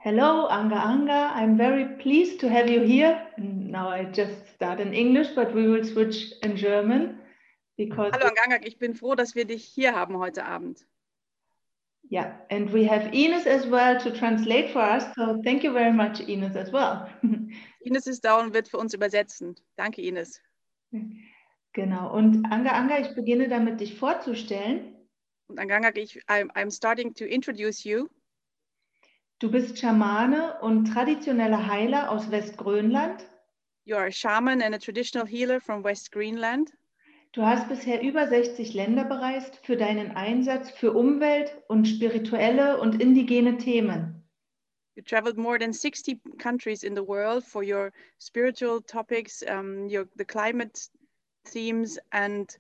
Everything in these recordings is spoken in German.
Hello, Anga Anga. I'm very pleased to have you here. And now I just start in English, but we will switch in German because Hallo Angangak, ich bin froh, dass wir dich hier haben heute Abend. yeah, and we have Ines as well to translate for us. So thank you very much, Ines, as well. Ines ist da und wird für uns übersetzen. Danke, Ines. Genau. Und Anga Anga, ich beginne damit, dich vorzustellen. Und Angangak, I'm starting to introduce you. Du bist Schamane und traditioneller Heiler aus Westgrönland. You are a shaman and a traditional healer from West Greenland. Du hast bisher über 60 Länder bereist für deinen Einsatz für Umwelt und spirituelle und indigene Themen. You traveled more than 60 countries in the world for your spiritual topics, the climate themes and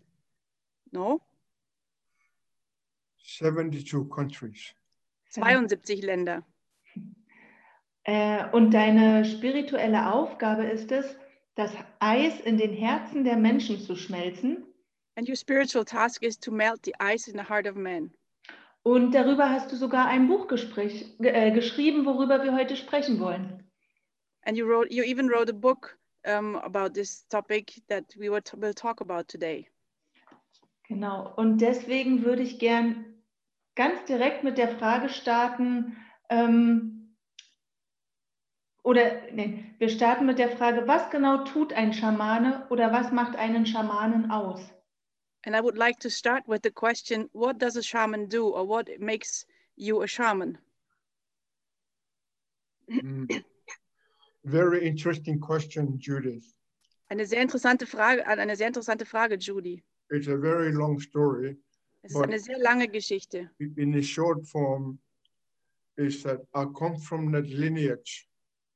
72 countries. 72 Länder. Und deine spirituelle Aufgabe ist es, das Eis in den Herzen der Menschen zu schmelzen. And your spiritual task is to melt the ice in the heart of man. Und darüber hast du sogar ein Buch geschrieben, worüber wir heute sprechen wollen. And you even wrote a book about this topic that we will talk about today. Genau. Und deswegen würde ich gern ganz direkt mit der Frage starten, wir starten mit der Frage, was genau tut ein Schamane oder was macht einen Schamanen aus? And I would like to start with the question, what does a shaman do, or what makes you a shaman? Very interesting question, Judith. Eine sehr interessante Frage, Judy. It's a very long story. Es ist eine sehr lange Geschichte. In the short form is that I come from that lineage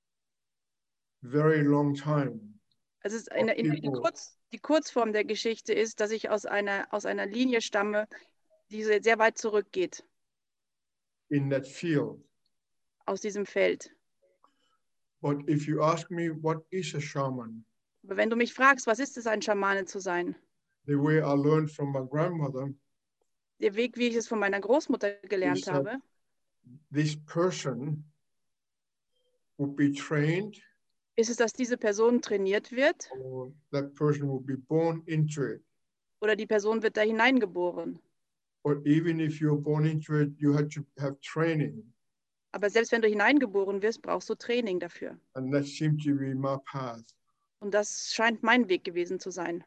very long time. Also die Kurzform der Geschichte ist, dass ich aus einer Linie stamme, die sehr weit zurückgeht. In that field. Aus diesem Feld. But if you ask me, what is a shaman? Aber wenn du mich fragst, was ist es, ein Schamane zu sein? The way I learned from my grandmother. Der Weg, wie ich es von meiner Großmutter gelernt habe. This person would be trained. Ist es, dass diese Person trainiert wird? Or that person will be born into it. Oder die Person wird da hineingeboren? Or even if you're born into it, you have to have training. Aber selbst wenn du hineingeboren wirst, brauchst du Training dafür. And that seemed to be my path. Und das scheint mein Weg gewesen zu sein.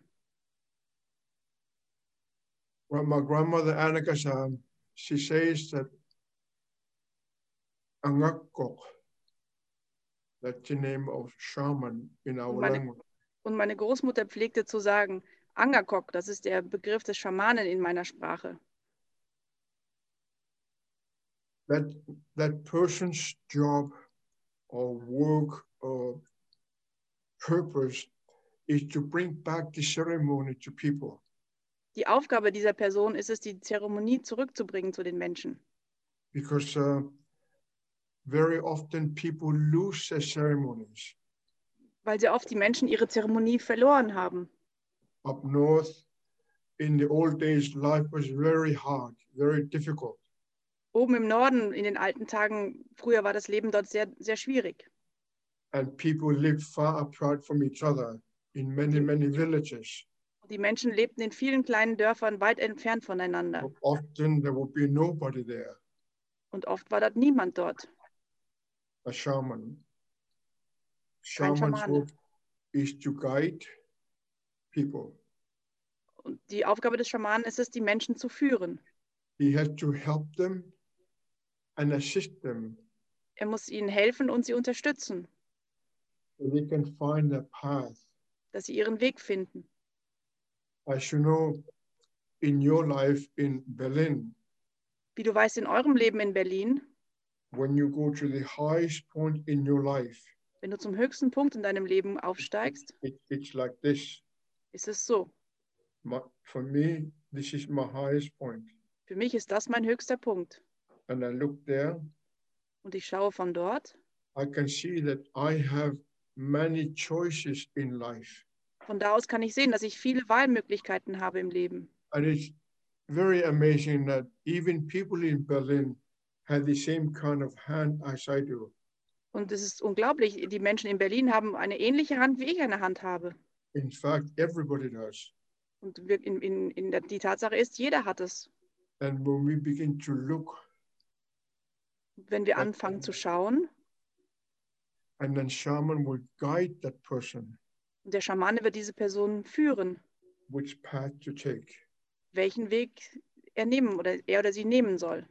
Well, my grandmother Annika, she says that Angakok, that's the name of shaman in our language. Und meine Großmutter pflegte zu sagen, Angakok, das ist der Begriff des Schamanen in meiner Sprache. That person's job or work or purpose is to bring back the ceremony to people. Die Aufgabe dieser Person ist es, die Zeremonie zurückzubringen zu den Menschen. Because very often people lose their ceremonies. Weil sehr oft die Menschen ihre Zeremonie verloren haben. Up north, in the old days, life was very hard, very difficult. Oben im Norden, in den alten Tagen, früher war das Leben dort sehr, sehr schwierig. And people lived far apart from each other in many, many villages. Die Menschen lebten in vielen kleinen Dörfern weit entfernt voneinander. But often there would be nobody there. Und oft war dort niemand dort. A shaman. Ein Shaman's Schamane. work is to guide people. Und die Aufgabe des Schamanen ist es, die Menschen zu führen. He has to help them and assist them. Er muss ihnen helfen und sie unterstützen, So they can find their path. dass sie ihren Weg finden. As you know, in your life in Berlin, Wie du weißt, in eurem Leben in Berlin, when you go to the highest point in your life, wenn du zum höchsten Punkt in deinem Leben aufsteigst, it's like this. ist es so. For me, this is my highest point. Für mich ist das mein höchster Punkt. And I look there, Und ich schaue von dort. I can see that I have many choices in life. Von da aus kann ich sehen, dass ich viele Wahlmöglichkeiten habe im Leben. And it's very amazing that even people in Berlin have the same kind of hand as I do. Und es ist unglaublich, die Menschen in Berlin haben eine ähnliche Hand, wie ich eine Hand habe. In fact, everybody does. Und die Tatsache ist, jeder hat es. And when we begin to look, Wenn wir anfangen zu schauen, and then shaman will guide that person und der Schamane wird diese Person führen, which path to take. welchen Weg er nehmen oder er oder sie nehmen soll.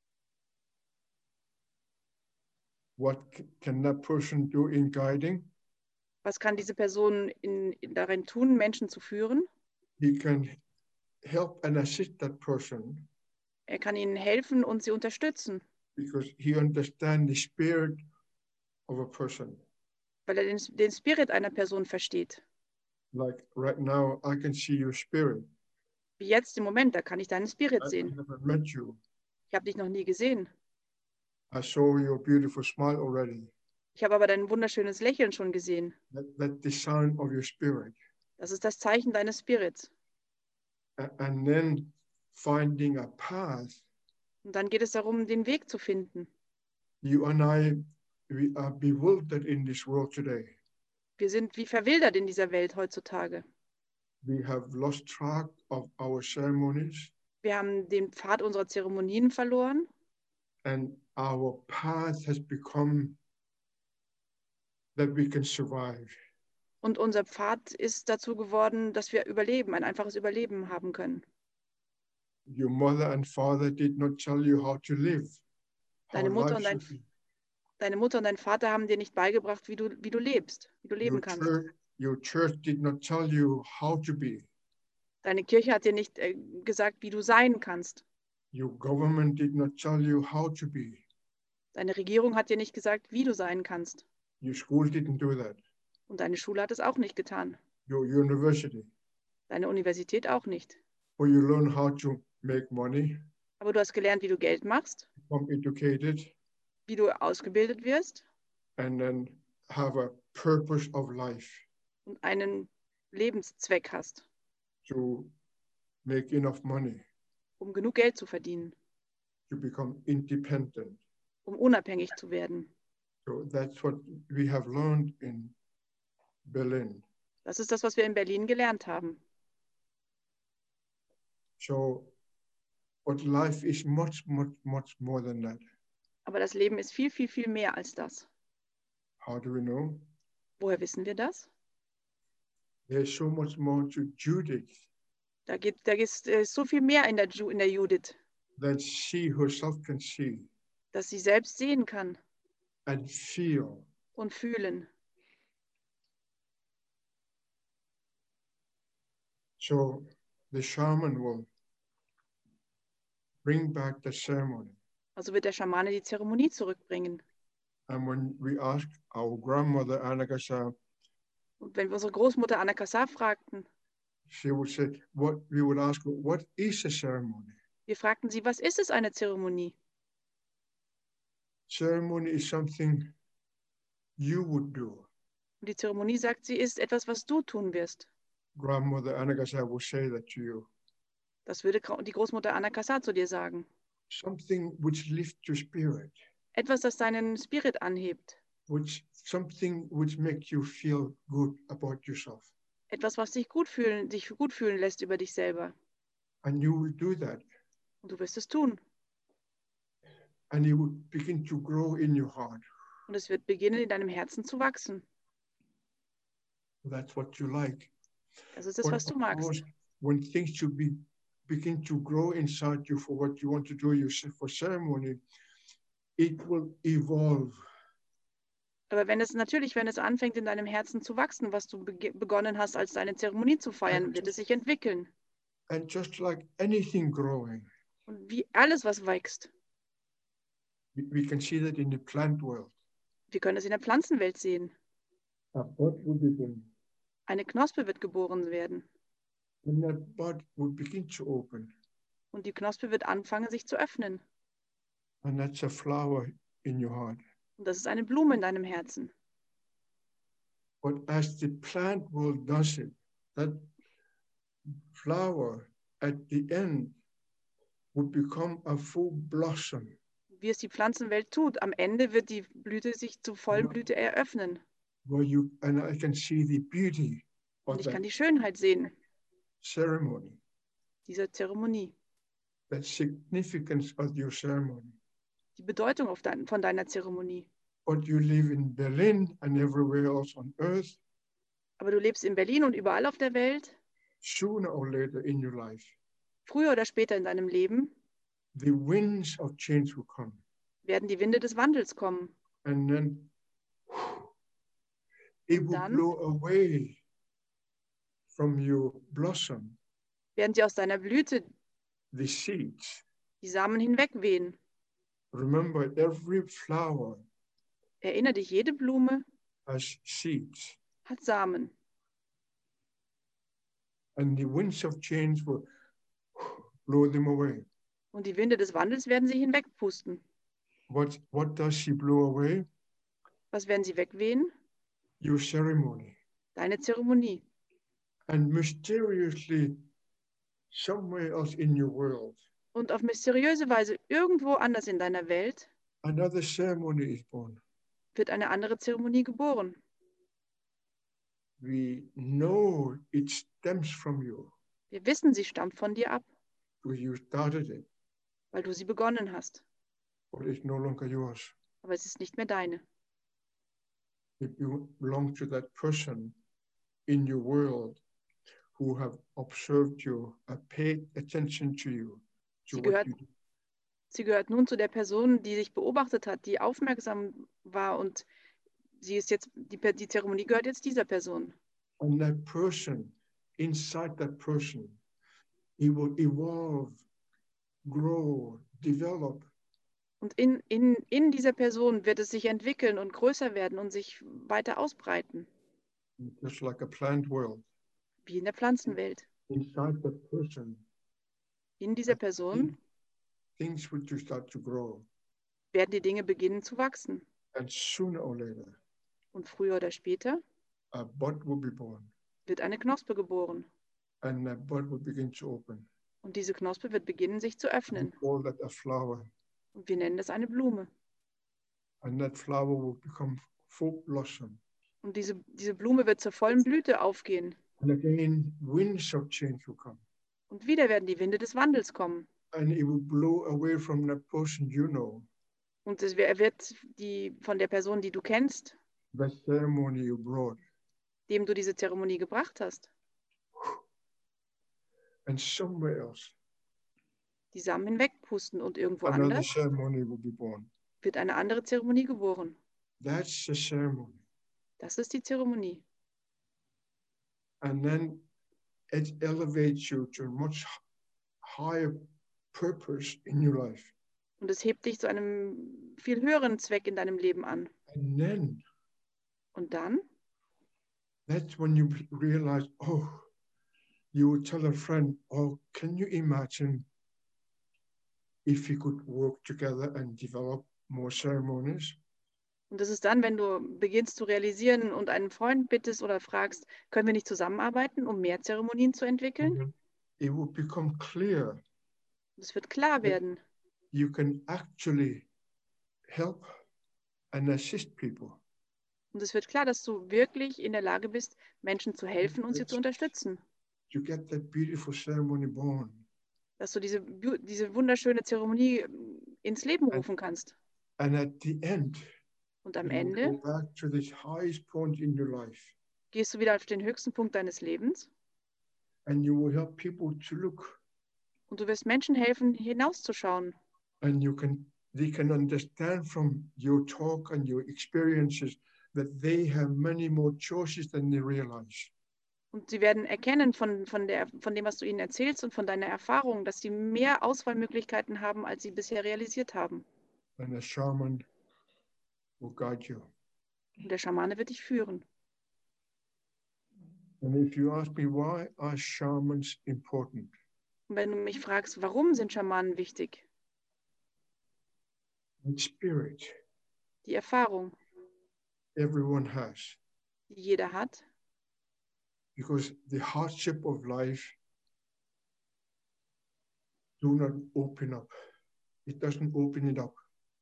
What can that person do in guiding? Was kann diese Person darin tun, Menschen zu führen? He can help and assist that person Er kann ihnen helfen und sie unterstützen, because he understands the spirit of a person. weil er den Spirit einer Person versteht. Like right now, I can see your spirit. Wie jetzt im Moment, da kann ich deinen Spirit I sehen. never met you. Ich habe dich noch nie gesehen. I saw your beautiful smile already. Ich habe aber dein wunderschönes Lächeln schon gesehen. That's the sign of your spirit. Das ist das Zeichen deines Spirits. And then finding a path. Und dann geht es darum, den Weg zu finden. You and I, we are bewildered in this world today. Wir sind wie verwildert in dieser Welt heutzutage. We have lost track of our ceremonies. Wir haben den Pfad unserer Zeremonien verloren. And our path has become that we can survive. Und unser Pfad ist dazu geworden, dass wir überleben, ein einfaches Überleben haben können. Your mother and father did not tell you how to live. Deine Mutter und dein Vater haben dir nicht beigebracht, wie du lebst, wie du leben kannst. Your church did not tell you how to be. Deine Kirche hat dir nicht gesagt, wie du sein kannst. Your government did not tell you how to be. Deine Regierung hat dir nicht gesagt, wie du sein kannst. Your school didn't do that. Und deine Schule hat es auch nicht getan. Your university. Deine Universität auch nicht. Or you learn how to make money. Aber du hast gelernt, wie du Geld machst, Become educated. wie du ausgebildet wirst. And then have a purpose of life. Und einen Lebenszweck hast. To make enough money. Um genug Geld zu verdienen. To become independent. Um unabhängig zu werden. So that's what we have learned in Berlin. Das ist das, was wir in Berlin gelernt haben. So, but life is much more than that. Aber das Leben ist viel, viel, viel mehr als das. How do we know? Woher wissen wir das? There's so much more to Judith. Da ist so viel mehr in der Judith. That she herself can see. Dass sie selbst sehen kann. And feel. Und fühlen. So the shaman will bring back the ceremony. Also wird der Schamane die Zeremonie zurückbringen. And when we ask our grandmother Anakasa, und wenn wir unsere Großmutter Anakasa fragten, she would say, we would ask her, what is a ceremony? Wir fragten sie, was ist es, eine Zeremonie? Ceremony is something you would do. Und die Zeremonie, sagt sie, ist etwas, was du tun wirst. Grandmother Anakasa will say that to you. Das würde die Großmutter Anakasa zu dir sagen. Something which lifts your spirit. Etwas, das deinen Spirit anhebt. Something which makes you feel good about yourself. Etwas, was dich gut fühlen lässt über dich selber. And you will do that. Und du wirst es tun. And it will begin to grow in your heart. Und es wird beginnen, in deinem Herzen zu wachsen. That's what you like. Das ist es, was du magst. When things should begin to grow inside you for what you want to do for ceremony, it will evolve. Aber wenn es anfängt, in deinem Herzen zu wachsen, was du begonnen hast, als deine Zeremonie zu feiern, wird es sich entwickeln. And just like anything growing. Und wie alles, was wächst. We can see that in the plant world. Wir können es in der Pflanzenwelt sehen. A bud will be born. Eine Knospe wird geboren werden. And that bud will begin to open. Und die Knospe wird anfangen, sich zu öffnen. And that's a flower in your heart. Und das ist eine Blume in deinem Herzen. But as the plant world does it, that flower at the end would become a full blossom. wie es die Pflanzenwelt tut. Am Ende wird die Blüte sich zur vollen Blüte eröffnen. and I can see the beauty Und of ich kann that die Schönheit sehen, ceremony, dieser Zeremonie, that significance of your ceremony. die Bedeutung von deiner Zeremonie. But you live in Berlin and everywhere else on earth, Aber du lebst in Berlin und überall auf der Welt. sooner or later in your life, Früher oder später in deinem Leben the winds of change will come. werden die Winde des Wandels kommen. And then it Und will dann blow away from your blossom, werden sie aus deiner Blüte the seeds. die Samen hinwegwehen. Remember, every flower Erinnere dich, jede Blume has seeds. hat Samen. And the winds of change will blow them away. Und die Winde des Wandels werden sie hinwegpusten. What does she blow away? Was werden sie wegwehen? Your ceremony. Deine Zeremonie. And mysteriously, somewhere else in your world, Und auf mysteriöse Weise irgendwo anders in deiner Welt another ceremony is born. wird eine andere Zeremonie geboren. We know it stems from you, Wir wissen, sie stammt von dir ab, because you started it, weil du sie begonnen hast. but it's no longer yours. Aber es ist nicht mehr deine. It belongs to that person in your world who have observed you, paid attention to you, to Sie what gehört, you do. sie gehört nun zu der Person, die sich beobachtet hat, die aufmerksam war, und sie ist jetzt, die Zeremonie gehört jetzt dieser Person. And that person, inside that person, he will evolve, grow, develop. Und in dieser Person wird es sich entwickeln und größer werden und sich weiter ausbreiten, Just like a plant world. wie in der Pflanzenwelt. Inside that person, In dieser Person things will just start to grow. werden die Dinge beginnen zu wachsen. And sooner or later, Und früher oder später a bud will be born. wird eine Knospe geboren. And that bud will begin to open. Und diese Knospe wird beginnen, sich zu We öffnen. call that a flower. Und wir nennen das eine Blume. And that flower will become full blossom. Und diese Blume wird zur vollen Blüte aufgehen. And again, winds of change will come. Und wieder werden die Winde des Wandels kommen. And it will blow away from that person you know, Und er wird von der Person, die du kennst, that ceremony you brought. dem du diese Zeremonie gebracht hast, And somewhere else, die Samen hinwegpusten, und irgendwo another anders ceremony will be born. wird eine andere Zeremonie geboren. That's the ceremony. Das ist die Zeremonie. And then it elevates you to a much higher purpose in your life. Und es hebt dich zu einem viel höheren Zweck in deinem Leben an. And then Und dann, that's when you realize, oh, you would tell a friend, oh, can you imagine if we could work together and develop more ceremonies? und das ist dann, wenn du beginnst zu realisieren und einen Freund bittest oder fragst, können wir nicht zusammenarbeiten, um mehr Zeremonien zu entwickeln? And it will become clear Und es wird klar werden, you can actually help and assist people. und es wird klar, dass du wirklich in der Lage bist, Menschen zu helfen und sie zu unterstützen. To get that beautiful ceremony born. Dass du diese wunderschöne Zeremonie ins Leben rufen kannst. And at the end, Und am you will Ende go back to this highest point in your life. gehst du wieder auf den höchsten Punkt deines Lebens And you will help people to look. und du wirst Menschen helfen, hinauszuschauen. And they can understand from your talk and your experiences that they have many more choices than they realize. Und sie werden erkennen von dem, was du ihnen erzählst und von deiner Erfahrung, dass sie mehr Auswahlmöglichkeiten haben, als sie bisher realisiert haben. And a shaman will guide you. Und der Schamane wird dich führen. And if you ask me, why are shamans important? Und wenn du mich fragst, warum sind Schamanen wichtig? The spirit Die Erfahrung, everyone has. die jeder hat, Because the hardship of life do not open up. It doesn't open it up.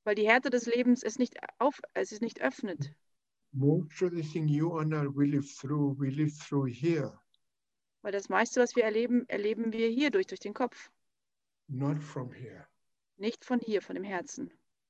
weil die Härte des Lebens es nicht öffnet. Most of the thing you and I we live through here, Weil das meiste, was wir erleben, erleben wir hier durch den Kopf. not from here. Nicht von hier, von dem Herzen.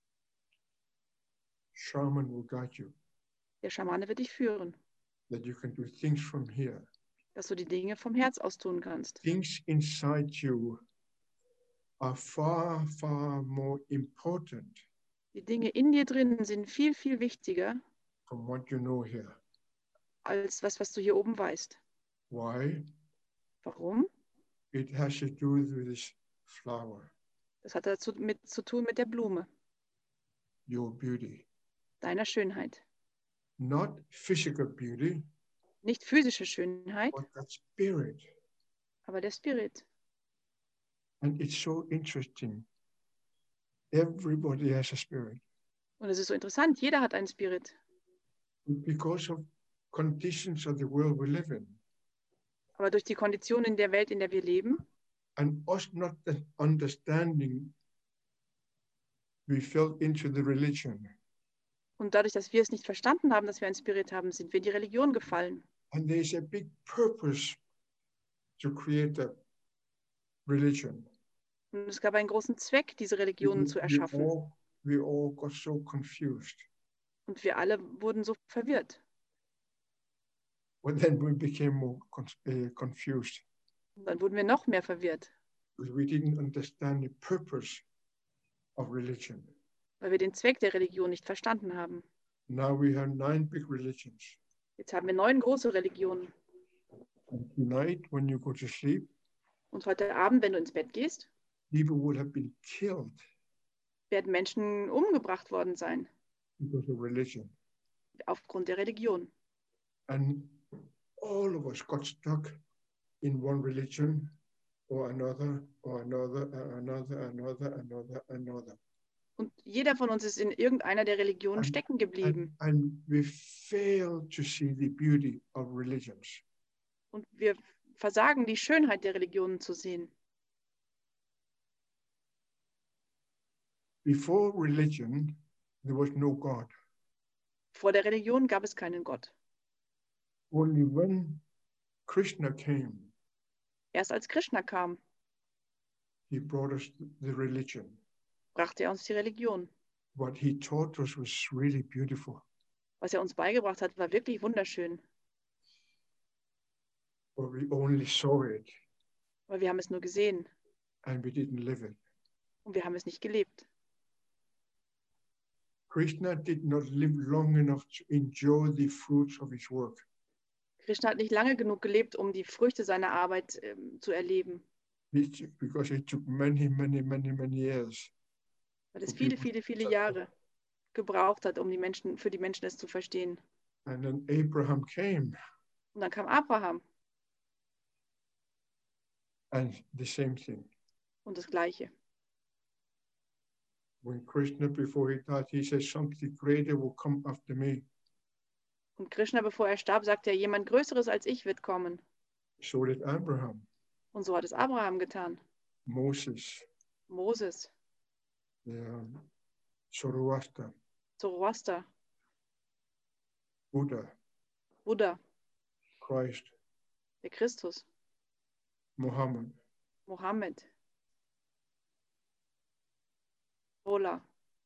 Shaman will guide you, Der Schamane wird dich führen, that you can do things from here. dass du die Dinge vom Herz aus tun kannst. Things inside you are far, far more important Die Dinge in dir drin sind viel, viel wichtiger from what you know here. als was du hier oben weißt. Why? Warum? It has to do with this flower, Das hat dazu zu tun mit der Blume, your beauty. deiner Schönheit. Not physical beauty, Nicht physische Schönheit, but that spirit. aber der Spirit. And it's so interesting. Everybody has a spirit. Und es ist so interessant, jeder hat einen Spirit. Because of conditions of the world we live in, Aber durch die Konditionen in der Welt, in der wir leben, and us not understanding, we fell into the religion. und dadurch, dass wir es nicht verstanden haben, dass wir einen Spirit haben, sind wir in die Religion gefallen. And there is a big purpose to create a religion. Und es gab einen großen Zweck, diese Religionen zu erschaffen. We all got so confused. Und wir alle wurden so verwirrt. But then we became more confused. Und dann wurden wir noch mehr verwirrt, Because we didn't understand the purpose of religion. weil wir den Zweck der Religion nicht verstanden haben. Now we have 9 big religions. Jetzt haben wir 9 große Religionen. And tonight, when you go to sleep, Und heute Abend, wenn du ins Bett gehst, people would have been killed werden Menschen umgebracht worden sein, because of religion. aufgrund der Religion. And all of us got stuck in one religion or another, or another, another. Und jeder von uns ist in irgendeiner der Religionen stecken geblieben. And we fail to see the beauty of religions. Und wir versagen, die Schönheit der Religionen zu sehen. Before religion, there was no God. Vor der Religion gab es keinen Gott. Only when Krishna came, Erst als Krishna kam, he brought us the religion. brachte er uns die Religion. What he taught us was really beautiful. Was er uns beigebracht hat, war wirklich wunderschön. But we only saw it Aber wir haben es nur gesehen and we didn't live it. und wir haben es nicht gelebt. Krishna did not live long enough to enjoy the fruits of his work. Krishna hat nicht lange genug gelebt, um die Früchte seiner Arbeit zu erleben. Because it took many years. Weil es viele, viele, viele Jahre gebraucht hat, um für die Menschen es zu verstehen. And then Abraham came. Und dann kam Abraham. And the same thing. Und das Gleiche. When Krishna, before he died, he said, something greater will come after me. Und Krishna, bevor er starb, sagte er, jemand Größeres als ich wird kommen. So did Abraham. Und so hat es Abraham getan. Moses. Moses. Zoroaster. Zoroaster. Buddha. Christ. Der Christus. Mohammed. Ola.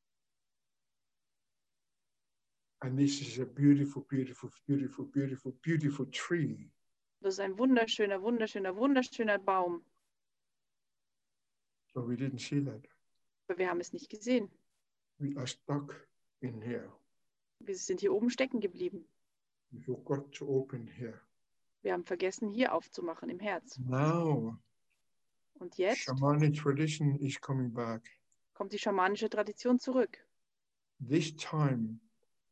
And this is a beautiful, beautiful, beautiful, beautiful, beautiful tree. Das ist ein wunderschöner, wunderschöner, wunderschöner Baum. So we didn't see that. Aber wir haben es nicht gesehen. We are stuck in here. Wir sind hier oben stecken geblieben. We forgot to open here. Wir haben vergessen, hier aufzumachen im Herz. Now, Und jetzt shamanic tradition is coming back. kommt die schamanische Tradition zurück. This time,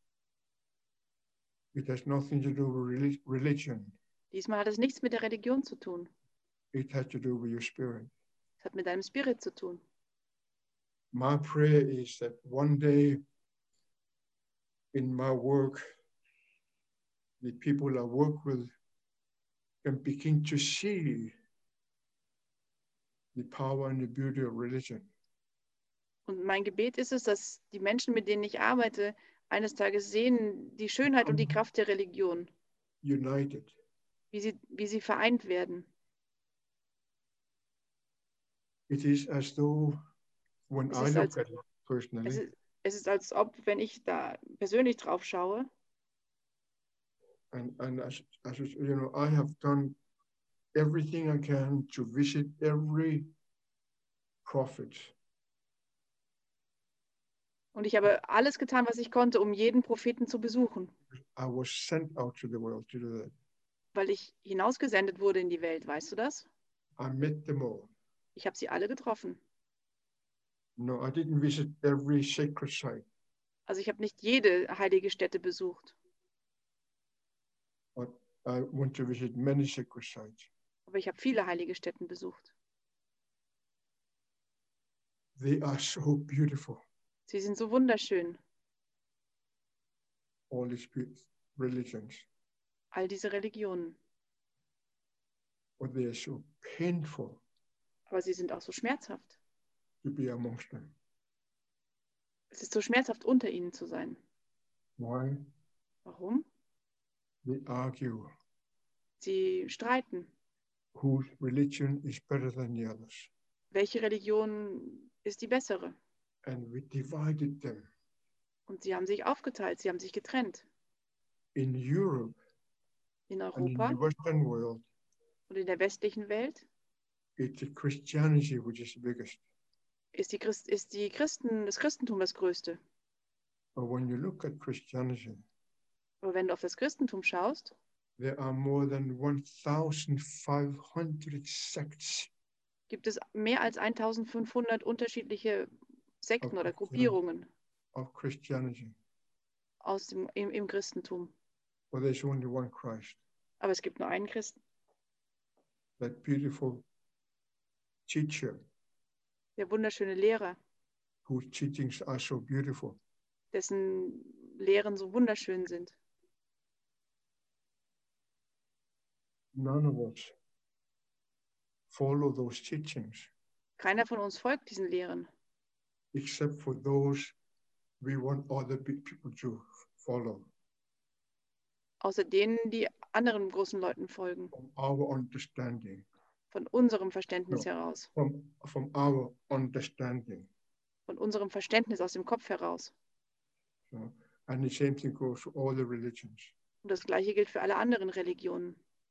it has nothing to do with religion. Diesmal hat es nichts mit der Religion zu tun. It has to do with your spirit. Es hat mit deinem Spirit zu tun. My prayer is that one day in my work, the people I work with can begin to see the power and the beauty of religion. Und mein Gebet ist es, dass die Menschen, mit denen ich arbeite, eines Tages sehen die Schönheit und die Kraft der Religion, united. wie sie vereint werden. It is as though when Es I ist, look als, at it personally, es ist, als ob, wenn ich da persönlich drauf schaue, and as you know, I have done everything I can to visit every prophet. und ich habe alles getan, was ich konnte, um jeden Propheten zu besuchen, I was sent out to the world to do that. weil ich hinausgesendet wurde in die Welt. Weißt du das? I met them all. Ich habe sie alle getroffen. No, I didn't visit every sacred site, Also ich habe nicht jede heilige Stätte besucht, but I went to visit many sacred sites. aber ich habe viele heilige Stätten besucht. They are so beautiful, Sie sind so wunderschön, all these religions, all diese Religionen. but they are so painful Aber sie sind auch so schmerzhaft. to be amongst them. Es ist so schmerzhaft, unter ihnen zu sein. Why? Warum? They argue Sie streiten. whose religion is better than the others. Welche Religion ist die bessere? And we divided them. Und sie haben sich aufgeteilt, sie haben sich getrennt. In Europe In and in Europa the Western world, und in der westlichen Welt it's Christianity which is the biggest. ist das Christentum das Größte. But when you look at Christianity, Aber wenn du auf das Christentum schaust, there are more than 1,500 sects gibt es mehr als 1500 unterschiedliche Sekten oder Gruppierungen of Christianity. im Christentum. But there's only one Christ. Aber es gibt nur einen Christen. That beautiful teacher Der wunderschöne Lehrer, whose teachings are so beautiful. dessen Lehren so wunderschön sind. None of us follow those teachings Keiner von uns folgt diesen Lehren, except for those we want other people to follow. außer denen, die anderen großen Leuten folgen, From our understanding. von unserem Verständnis No. heraus, From our understanding. von unserem Verständnis aus dem Kopf heraus. So, and the same thing goes for all the religions. Und das Gleiche gilt für alle anderen Religionen.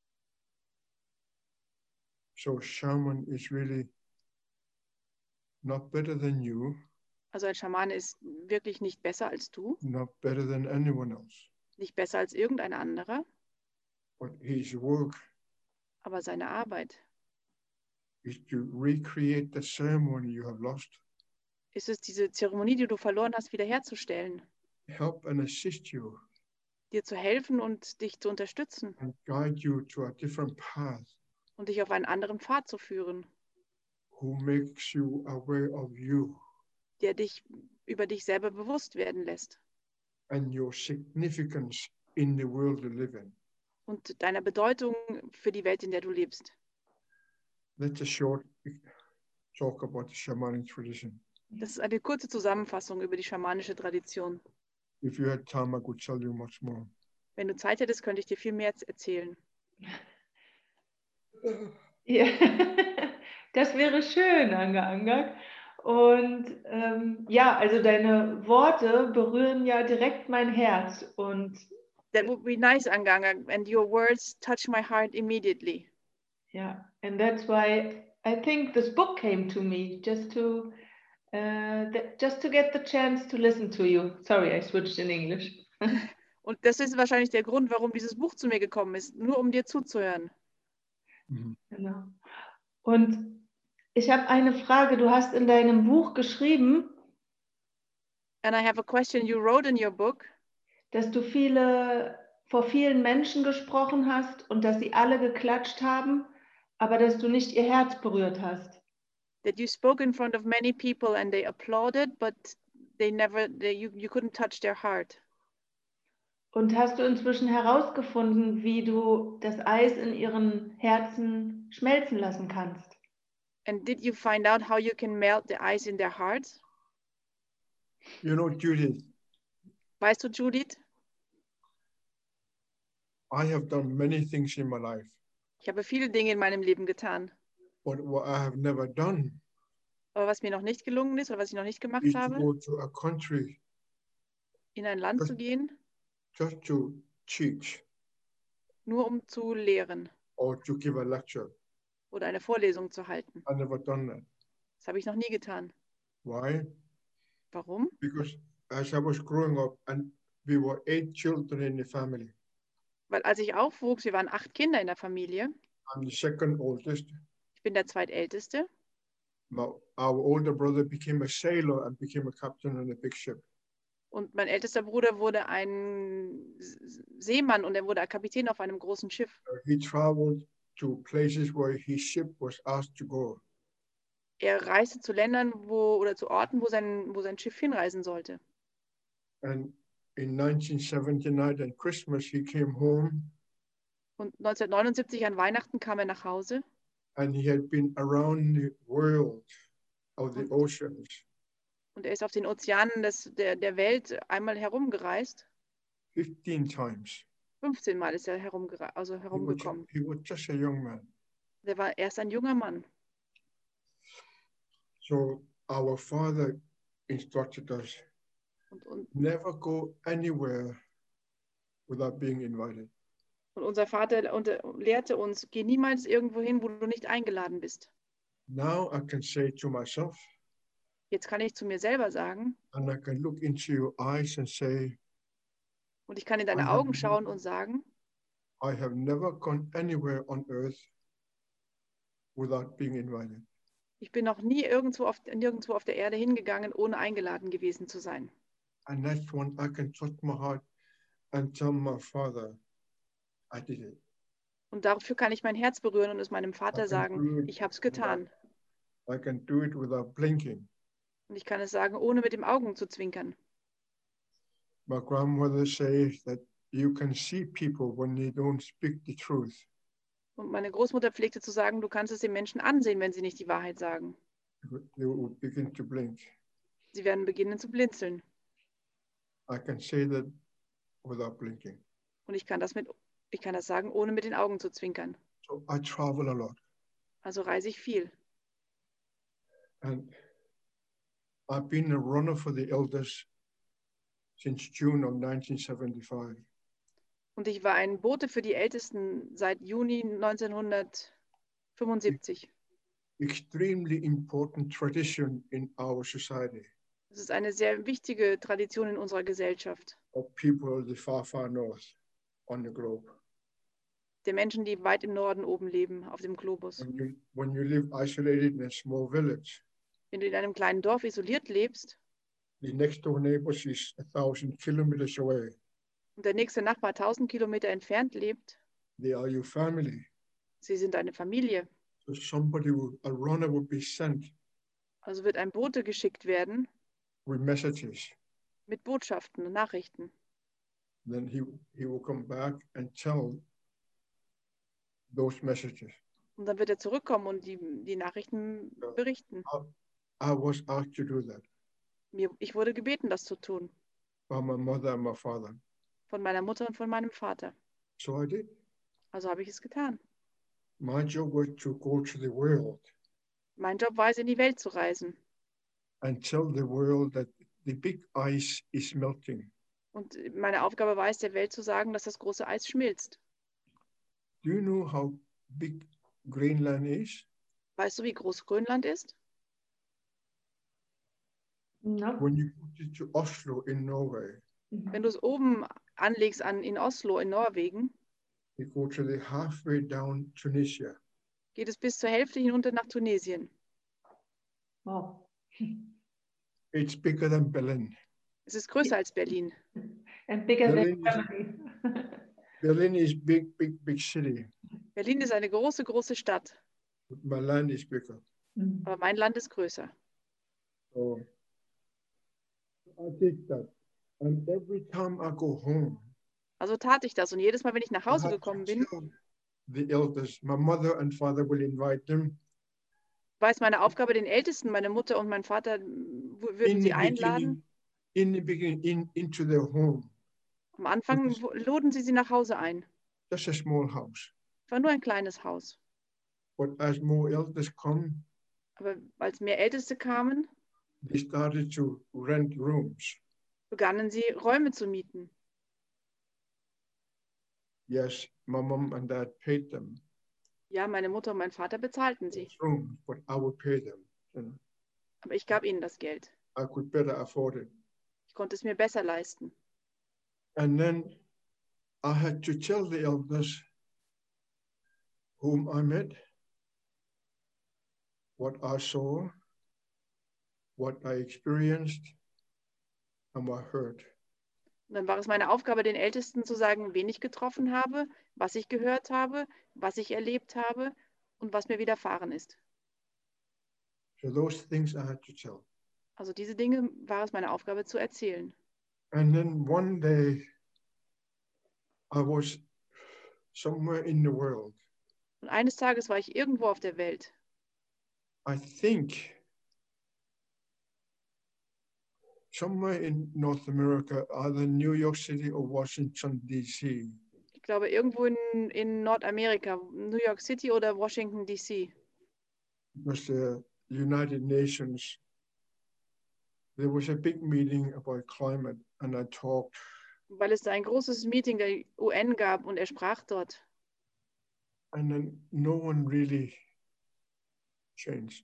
So shaman is really not better than you, Also ein Schamane ist wirklich nicht besser als du, not better than anyone else. nicht besser als irgendein anderer, But his work aber seine Arbeit is to recreate the ceremony you have lost, ist es, diese Zeremonie, die du verloren hast, wiederherzustellen, help and assist you, dir zu helfen und dich zu unterstützen and guide you to a different path, und dich auf einen anderen Pfad zu führen, who makes you aware of you der dich über dich selber bewusst werden lässt and your significance in the world you live in. und deiner Bedeutung für die Welt, in der du lebst. That's a short talk about the shamanic tradition. Das ist eine kurze Zusammenfassung über die schamanische Tradition. If you had time, I could tell you much more. Wenn du Zeit hättest, könnte ich dir viel mehr erzählen. Ja, das wäre schön, Angak. Und ja, also deine Worte berühren ja direkt mein Herz. Und That would be nice, Anganga, and your words touch my heart immediately. yeah, and that's why I think this book came to me just to get the chance to listen to you. Sorry, I switched in English. Und das ist wahrscheinlich der Grund, warum dieses Buch zu mir gekommen ist, nur um dir zuzuhören. Genau. Und ich habe eine Frage. Du hast in deinem Buch geschrieben, And I have a question you wrote in your book, dass du vor vielen Menschen gesprochen hast und dass sie alle geklatscht haben, aber dass du nicht ihr Herz berührt hast. that you spoke in front of many people and they applauded, but you couldn't touch their heart. Und hast du inzwischen herausgefunden, wie du das Eis in ihren Herzen schmelzen lassen kannst? And did you find out how you can melt the ice in their hearts? You know, Judith, Weißt du, Judith, I have done many things in my life, ich habe viele Dinge in meinem Leben getan. but what I have never done Aber was mir noch nicht gelungen ist oder was ich noch nicht gemacht is to habe, go to a country in ein Land zu gehen, just to teach nur um zu lehren or to give a lecture. oder eine Vorlesung zu halten. I never done that. Das habe ich noch nie getan. Why? Warum? Because as I was growing up, and we were 8 children in the family. Weil als ich aufwuchs, wir waren 8 Kinder in der Familie. I'm the second oldest. Ich bin der zweitälteste. Our older brother became a sailor and became a captain on a big ship. Und mein ältester Bruder wurde ein Seemann und er wurde ein Kapitän auf einem großen Schiff. He traveled to places where his ship was asked to go. Er reiste zu Ländern oder zu Orten, wo sein Schiff hinreisen sollte. And in 1979 at Christmas, he came home. Und 1979 an Weihnachten kam er nach Hause. And he had been around the world of the oceans. Und er ist auf den Ozeanen der Welt einmal herumgereist. 15 times. 15 Mal ist er herumgekommen. He was just a young man. Er war erst ein junger Mann. So our father instructed us, never go anywhere without being invited. Und unser Vater lehrte uns, geh niemals irgendwo hin, wo du nicht eingeladen bist. Now I can say to myself, Jetzt kann ich zu mir selber sagen, and I can look into your eyes and say, und ich kann in deine Augen schauen und sagen, I have never gone anywhere on earth without being invited. ich bin noch nie nirgendwo auf der Erde hingegangen, ohne eingeladen gewesen zu sein. And that's when I can touch my heart and tell my father, I did it. Und dafür kann ich mein Herz berühren und es meinem Vater sagen, ich habe es getan. I can do it without blinking. Und ich kann es sagen, ohne mit den Augen zu zwinkern. My grandmother says that you can see people when they don't speak the truth. Und meine Großmutter pflegte zu sagen, du kannst es den Menschen ansehen, wenn sie nicht die Wahrheit sagen. They will begin to blink. Sie werden beginnen zu blinzeln. I can say that without blinking. Und ich kann das sagen, ohne mit den Augen zu zwinkern. So I travel a lot. Also reise ich viel. And I've been a runner for the elders since June of 1975. Und ich war ein Bote für die Ältesten seit Juni 1975. Extremely important tradition in our society. Das ist eine sehr wichtige Tradition in unserer Gesellschaft. Of people the far, far north on the globe. Der Menschen, die weit im Norden oben leben, auf dem Globus. When you live isolated in a small village, wenn du in einem kleinen Dorf isoliert lebst, the next door neighbor is 1,000 kilometers away. Und der nächste Nachbar 1000 Kilometer entfernt lebt, They are your family. sie sind eine Familie. So a runner would be sent. Also wird ein Bote geschickt werden With messages. mit Botschaften und Nachrichten. Then he will come back and tell those messages. Und dann wird er zurückkommen und die Nachrichten berichten. I was asked to do that. Ich wurde gebeten, das zu tun. By my mother and my father. Von meiner Mutter und von meinem Vater. So I did. Also habe ich es getan. My job was to go to the world. Mein Job war es, in die Welt zu reisen. And tell the world that the big ice is melting. Und meine Aufgabe war es, der Welt zu sagen, dass das große Eis schmilzt. Do you know how big Greenland is? Weißt du, wie groß Grönland ist? No. When you put it to Oslo in Norway, Wenn du es oben anlegst in Oslo in Norwegen, you go to the halfway down Tunisia. geht es bis zur Hälfte hinunter nach Tunesien. Wow. It's bigger than Berlin. Es ist größer als Berlin. And bigger than Berlin Germany. Berlin is big, big, big city. Berlin ist eine große, große Stadt. But my land is bigger. Aber mein Land ist größer. So I did that. And every time I go home, Also tat ich das. Und jedes Mal, wenn ich nach Hause gekommen bin, the elders, my mother and father will invite them. war es meine Aufgabe, den Ältesten, meine Mutter und mein Vater, würden sie einladen. in the beginning into their home. Am Anfang luden sie nach Hause ein. Just a small house. Es war nur ein kleines Haus. But as more elders come, Aber als mehr Älteste kamen, they started to rent rooms. begannen sie, Räume zu mieten. Yes, my mom and dad paid them Ja, meine Mutter und mein Vater bezahlten sie. those rooms, but I would pay them. You know, Aber ich gab ihnen das Geld. I could better afford it. Ich konnte es mir besser leisten. And then I had to tell the elders whom I met, what I saw, what I experienced, and what I heard. Und dann war es meine Aufgabe, den Ältesten zu sagen, wen ich getroffen habe, was ich gehört habe, was ich erlebt habe und was mir widerfahren ist. So those things I had to tell. Also diese Dinge war es meine Aufgabe zu erzählen. And then one day I was somewhere in the world. Und eines Tages war ich irgendwo auf der Welt. I think somewhere in North America, either New York City or Washington, D.C. Ich glaube, irgendwo in Nordamerika, New York City oder Washington, D.C. It was the United Nations. There was a big meeting about climate, and I talked. Weil es da ein großes Meeting der UN gab und er sprach dort. And then no one really changed.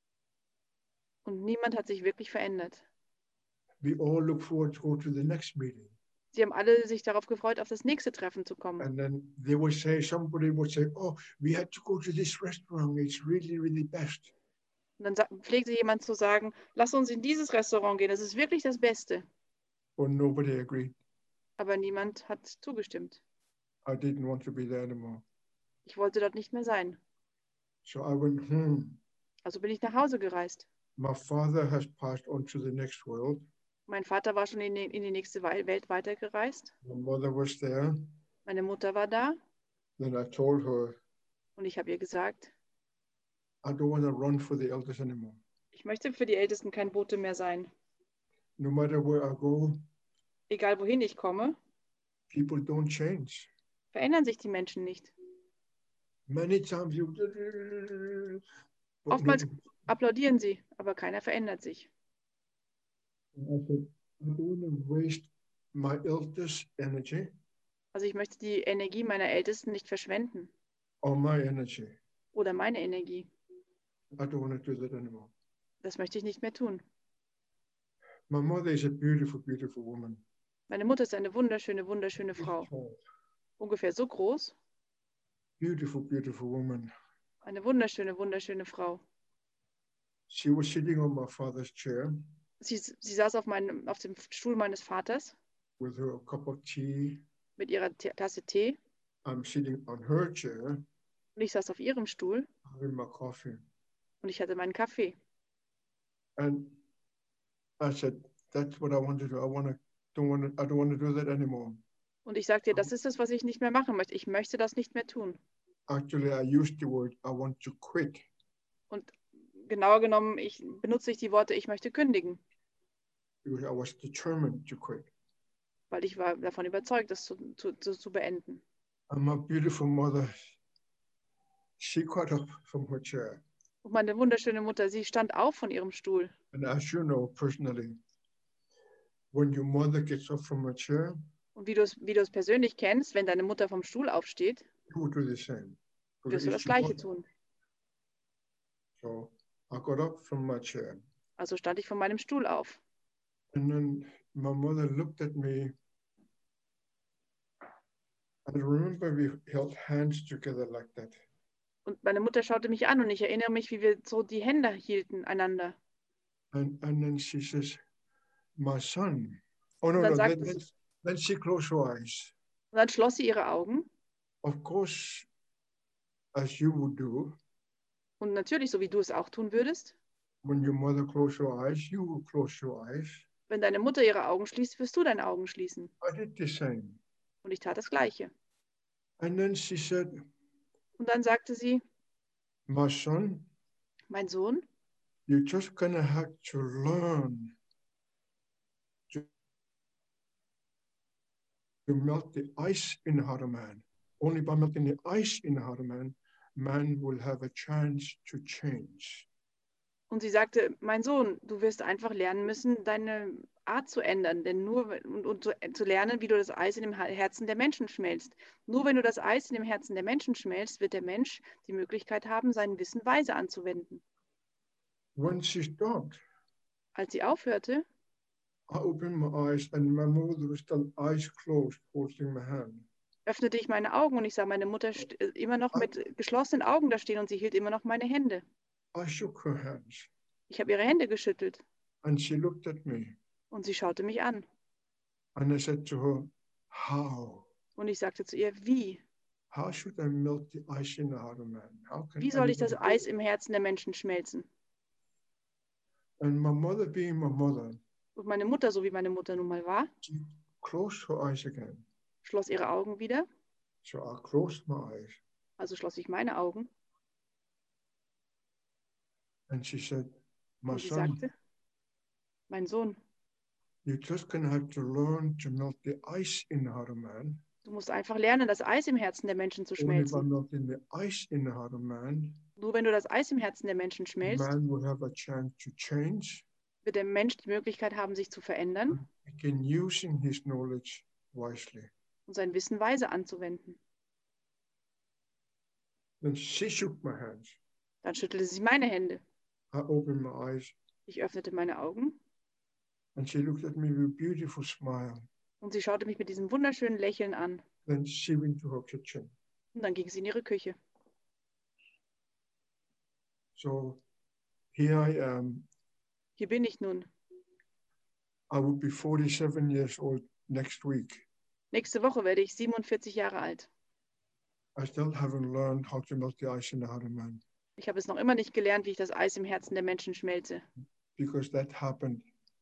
Und niemand hat sich wirklich verändert. We all look forward to go to the next meeting. Sie haben alle sich darauf gefreut, auf das nächste Treffen zu kommen. And then they would say, somebody would say, oh, we had to go to this restaurant. It's really, really best. Und dann pflegte jemand zu sagen, lass uns in dieses Restaurant gehen, das ist wirklich das Beste. But nobody agreed. Aber niemand hat zugestimmt. I didn't want to be there anymore. Ich wollte dort nicht mehr sein. So I went home. Also bin ich nach Hause gereist. My father has passed on to the next world. Mein Vater war schon in die nächste Welt weitergereist. My mother was there. Meine Mutter war da Then I told her, und ich habe ihr gesagt, I don't want to run for the elders anymore. ich möchte für die Ältesten kein Bote mehr sein. No matter where I go, Egal wohin ich komme, people don't change. verändern sich die Menschen nicht. Many times you... But Oftmals no, applaudieren sie, aber keiner verändert sich. I said, I don't want to waste my elders' energy Also ich möchte die Energie meiner Ältesten nicht verschwenden or my energy. oder meine Energie. I don't want to do that anymore. Das möchte ich nicht mehr tun. My mother is a beautiful, beautiful woman. Meine Mutter ist eine wunderschöne, wunderschöne Frau. Tall, Ungefähr so groß. beautiful, beautiful woman. Eine wunderschöne, wunderschöne Frau. She was sitting on my father's chair Sie saß auf dem Stuhl meines Vaters with her cup of tea. mit ihrer Tasse Tee I'm sitting on her chair und ich saß auf ihrem Stuhl having my coffee. und ich hatte meinen Kaffee. And I said, that's what I want to do. I don't want to do that anymore. Und ich sagte ihr, das ist es, was ich nicht mehr machen möchte. Ich möchte das nicht mehr tun. Actually, I used the word, I want to quit. Und genauer genommen, benutze ich die Worte, ich möchte kündigen, Because I was determined to quit. weil ich war davon überzeugt, das zu beenden. And my beautiful mother, she got up from her chair. Und meine wunderschöne Mutter, sie stand auf von ihrem Stuhl. And as you know personally, when your mother gets up from her chair, Und wie du es persönlich kennst, wenn deine Mutter vom Stuhl aufsteht, you would do the same. wirst du das Gleiche tun. So I got up from my chair. Also stand ich von meinem Stuhl auf. And then my mother looked at me. And I remember we held hands together like that. Und meine Mutter schaute mich an und ich erinnere mich, wie wir so die Hände hielten einander. And then she says, my son. Oh, no, Und dann no. sagte Then she closed her eyes. Und dann schloss sie ihre Augen. Of course, as you would do, Und natürlich, so wie du es auch tun würdest, when your mother closed her eyes, you will close your eyes. wenn deine Mutter ihre Augen schließt, wirst du deine Augen schließen. I did the same. Und ich tat das Gleiche. And then she said, Und dann sagte sie, my son, mein Sohn, you're just gonna have to learn to melt the ice in the heart of man. Only by melting the ice in the heart of man, man will have a chance to change. Und sie sagte, mein Sohn, du wirst einfach lernen müssen, deine Art zu ändern, denn und zu lernen, wie du das Eis in dem Herzen der Menschen schmelzt. Nur wenn du das Eis in dem Herzen der Menschen schmelzt, wird der Mensch die Möglichkeit haben, sein Wissen weise anzuwenden. When she stopped, Als sie aufhörte, I opened my eyes and my mother was still eyes closed, holding my hand. öffnete ich meine Augen und ich sah meine Mutter immer noch mit geschlossenen Augen da stehen und sie hielt immer noch meine Hände. I shook her hands Ich habe ihre Hände geschüttelt and she looked at me und sie schaute mich an. and I said to her, how? Und ich sagte zu ihr, wie? How should I melt the ice in the heart of man? How can Wie soll ich anybody das do Eis it? im Herzen der Menschen schmelzen? And my mother being my mother, Und meine Mutter, so wie meine Mutter nun mal war, she closed her eyes again. schloss ihre Augen wieder. So I closed my eyes Also schloss ich meine Augen and she said, my und sie son, sagte, mein Sohn, you're just going to have to learn to melt the ice in the heart of man. du musst einfach lernen, das Eis im Herzen der Menschen zu Only by schmelzen. melting the ice in the heart of man, Nur wenn du das Eis im Herzen der Menschen schmelzt, man will have a chance to change, wird der Mensch die Möglichkeit haben, sich zu verändern begin using his knowledge wisely. und sein Wissen weise anzuwenden. Then she shook my hands. Dann schüttelte sie meine Hände. I opened my eyes Ich öffnete meine Augen and she looked at me with a beautiful smile. und sie schaute mich mit diesem wunderschönen Lächeln an. Then she went to her kitchen. Und dann ging sie in ihre Küche. So here I am. Hier bin ich nun. I will be 47 years old next week. Nächste Woche werde ich 47 Jahre alt. I still haven't learned how to melt the ice in the heart of man Ich habe es noch immer nicht gelernt, wie ich das Eis im Herzen der Menschen schmelze. because that happened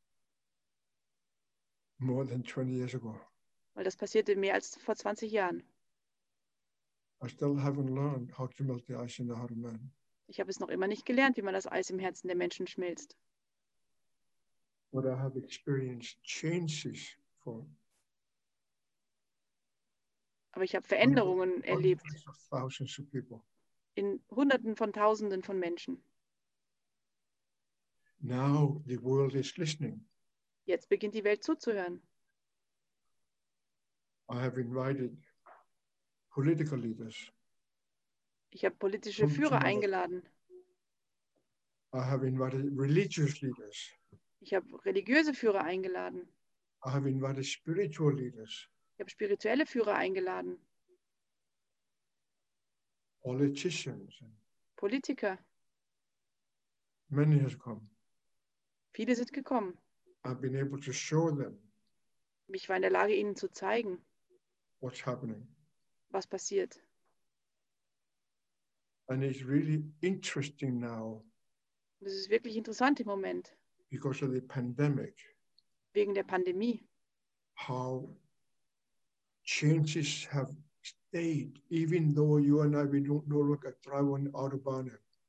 more than 20 years ago. Weil das passierte mehr als vor 20 Jahren. I still haven't learned how to melt the ice in the heart of man. Ich habe es noch immer nicht gelernt, wie man das Eis im Herzen der Menschen schmelzt. But I have experienced changes for Aber ich habe Veränderungen erlebt hundreds of thousands of people. in Hunderten von Tausenden von Menschen. Now the world is listening. Jetzt beginnt die Welt zuzuhören. I have invited political leaders. Ich habe politische Führer eingeladen. I have invited religious leaders. Ich habe religiöse Führer eingeladen. I have invited spiritual leaders. Ich habe spirituelle Führer eingeladen. Politicians. Politiker. Many have come. Viele sind gekommen. I've been able to show them Ich war in der Lage, ihnen zu zeigen, what's happening. was passiert. And it's really interesting now Und es ist wirklich interessant im Moment, because of the pandemic, wegen der Pandemie, how changes have stayed, even though you and I, we don't no longer drive on Autobahn.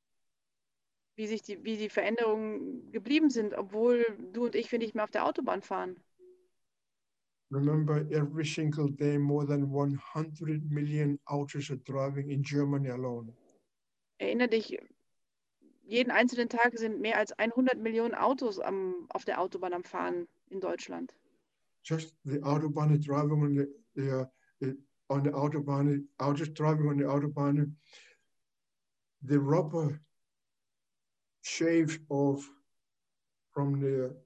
wie die Veränderungen geblieben sind, obwohl du und ich, wir nicht mehr auf der Autobahn fahren. Remember, every single day, more than 100 million autos are driving in Germany alone. Erinnere dich, jeden einzelnen Tag sind mehr als 100 Millionen Autos auf der Autobahn am Fahren in Deutschland. Just the Autobahn driving on the Autobahn, autos driving on the Autobahn, the rubber shaved off from the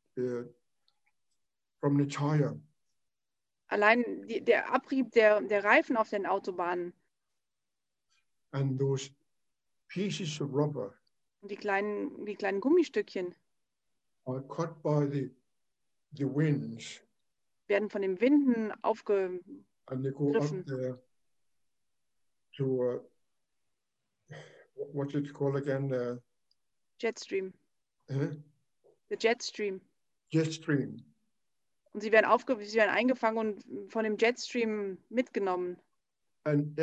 tire. Allein der Abrieb der Reifen auf den Autobahnen And those pieces of rubber und die kleinen Gummistückchen are cut by the winds, werden von den Winden aufgegriffen. and they go up there to what's it called again? Jetstream. The Jetstream. jet stream. Und sie werden eingefangen und von dem Jetstream mitgenommen. And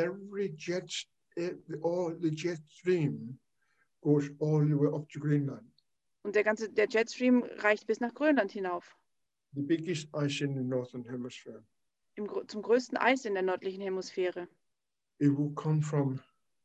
all the jet stream goes all the way up to Greenland. Und der Jetstream reicht bis nach Grönland hinauf. The biggest ice in the northern hemisphere. zum größten Eis in der nördlichen Hemisphäre. It will come from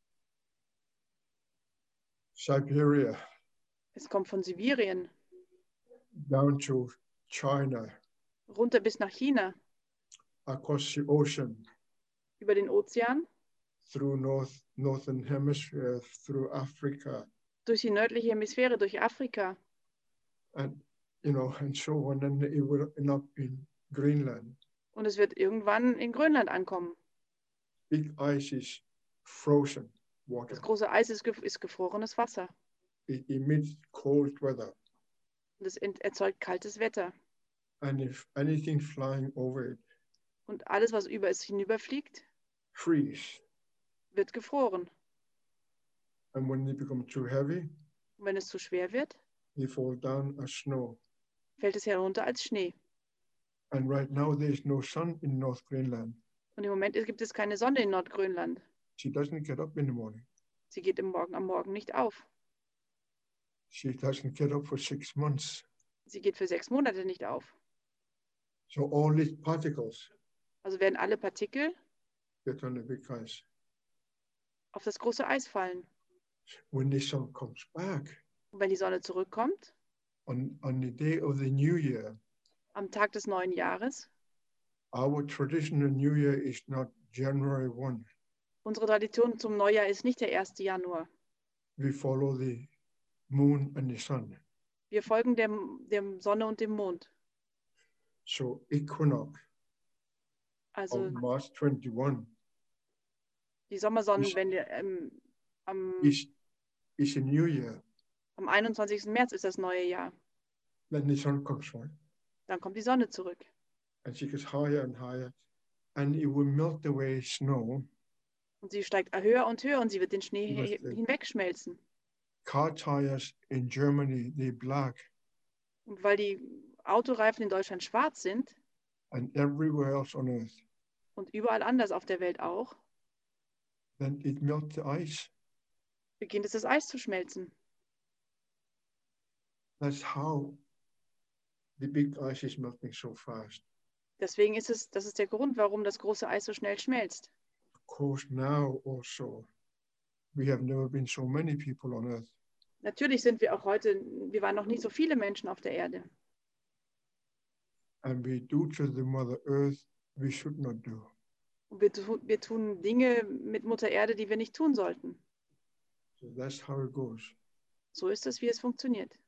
Siberia Es kommt von Sibirien down to China, runter bis nach China, across the ocean, über den Ozean, through northern hemisphere, through Africa, durch die nördliche Hemisphäre, durch Afrika and and so on, and it will end up in Greenland. und es wird irgendwann in Grönland ankommen. Big ice is frozen water. Das große Eis ist gefrorenes Wasser It emits cold weather, und es erzeugt kaltes Wetter. and if anything flying over it Und alles, was über es hinüberfliegt, freeze, wird gefroren. and when they become too heavy, Und wenn es zu schwer wird, they fall down as snow. fällt es herunter als Schnee. And right now there is no sun in North Greenland. Und im Moment gibt es keine Sonne in Nordgrönland. She doesn't get up in the morning. Sie geht am Morgen nicht auf. She doesn't get up for 6 months. Sie geht für 6 Monate nicht auf. So all these particles Also werden alle Partikel get on the big ice. auf das große Eis fallen. When the sun comes back Und wenn die Sonne zurückkommt, on the day of the new year, am Tag des neuen Jahres, our traditional new year is not January 1. unsere Tradition zum Neujahr ist nicht der 1. Januar. We follow the moon and the sun. Wir folgen der Sonne und dem Mond. So equinox Also of March 21 die Sommersonnenwende is a new year. am 21. März ist das neue Jahr. Then the sun comes right, Dann kommt die Sonne zurück. and she gets higher and higher, and it will melt away snow. Und sie steigt höher und höher und sie wird den Schnee hinwegschmelzen. Car tires in Germany, they're black, Und weil die Autoreifen in Deutschland schwarz sind and everywhere else on earth, und überall anders auf der Welt auch, then it melts the ice. beginnt es das Eis zu schmelzen. That's how the big ice is melting so fast. Deswegen das ist der Grund, warum das große Eis so schnell schmelzt. Of course, now also, we have never been so many people on earth. Natürlich sind wir auch heute, wir waren noch nie so viele Menschen auf der Erde. And we do to the Mother Earth we should not do. Und wir tun Dinge mit Mutter Erde, die wir nicht tun sollten. So that's how it goes. So ist es, wie es funktioniert.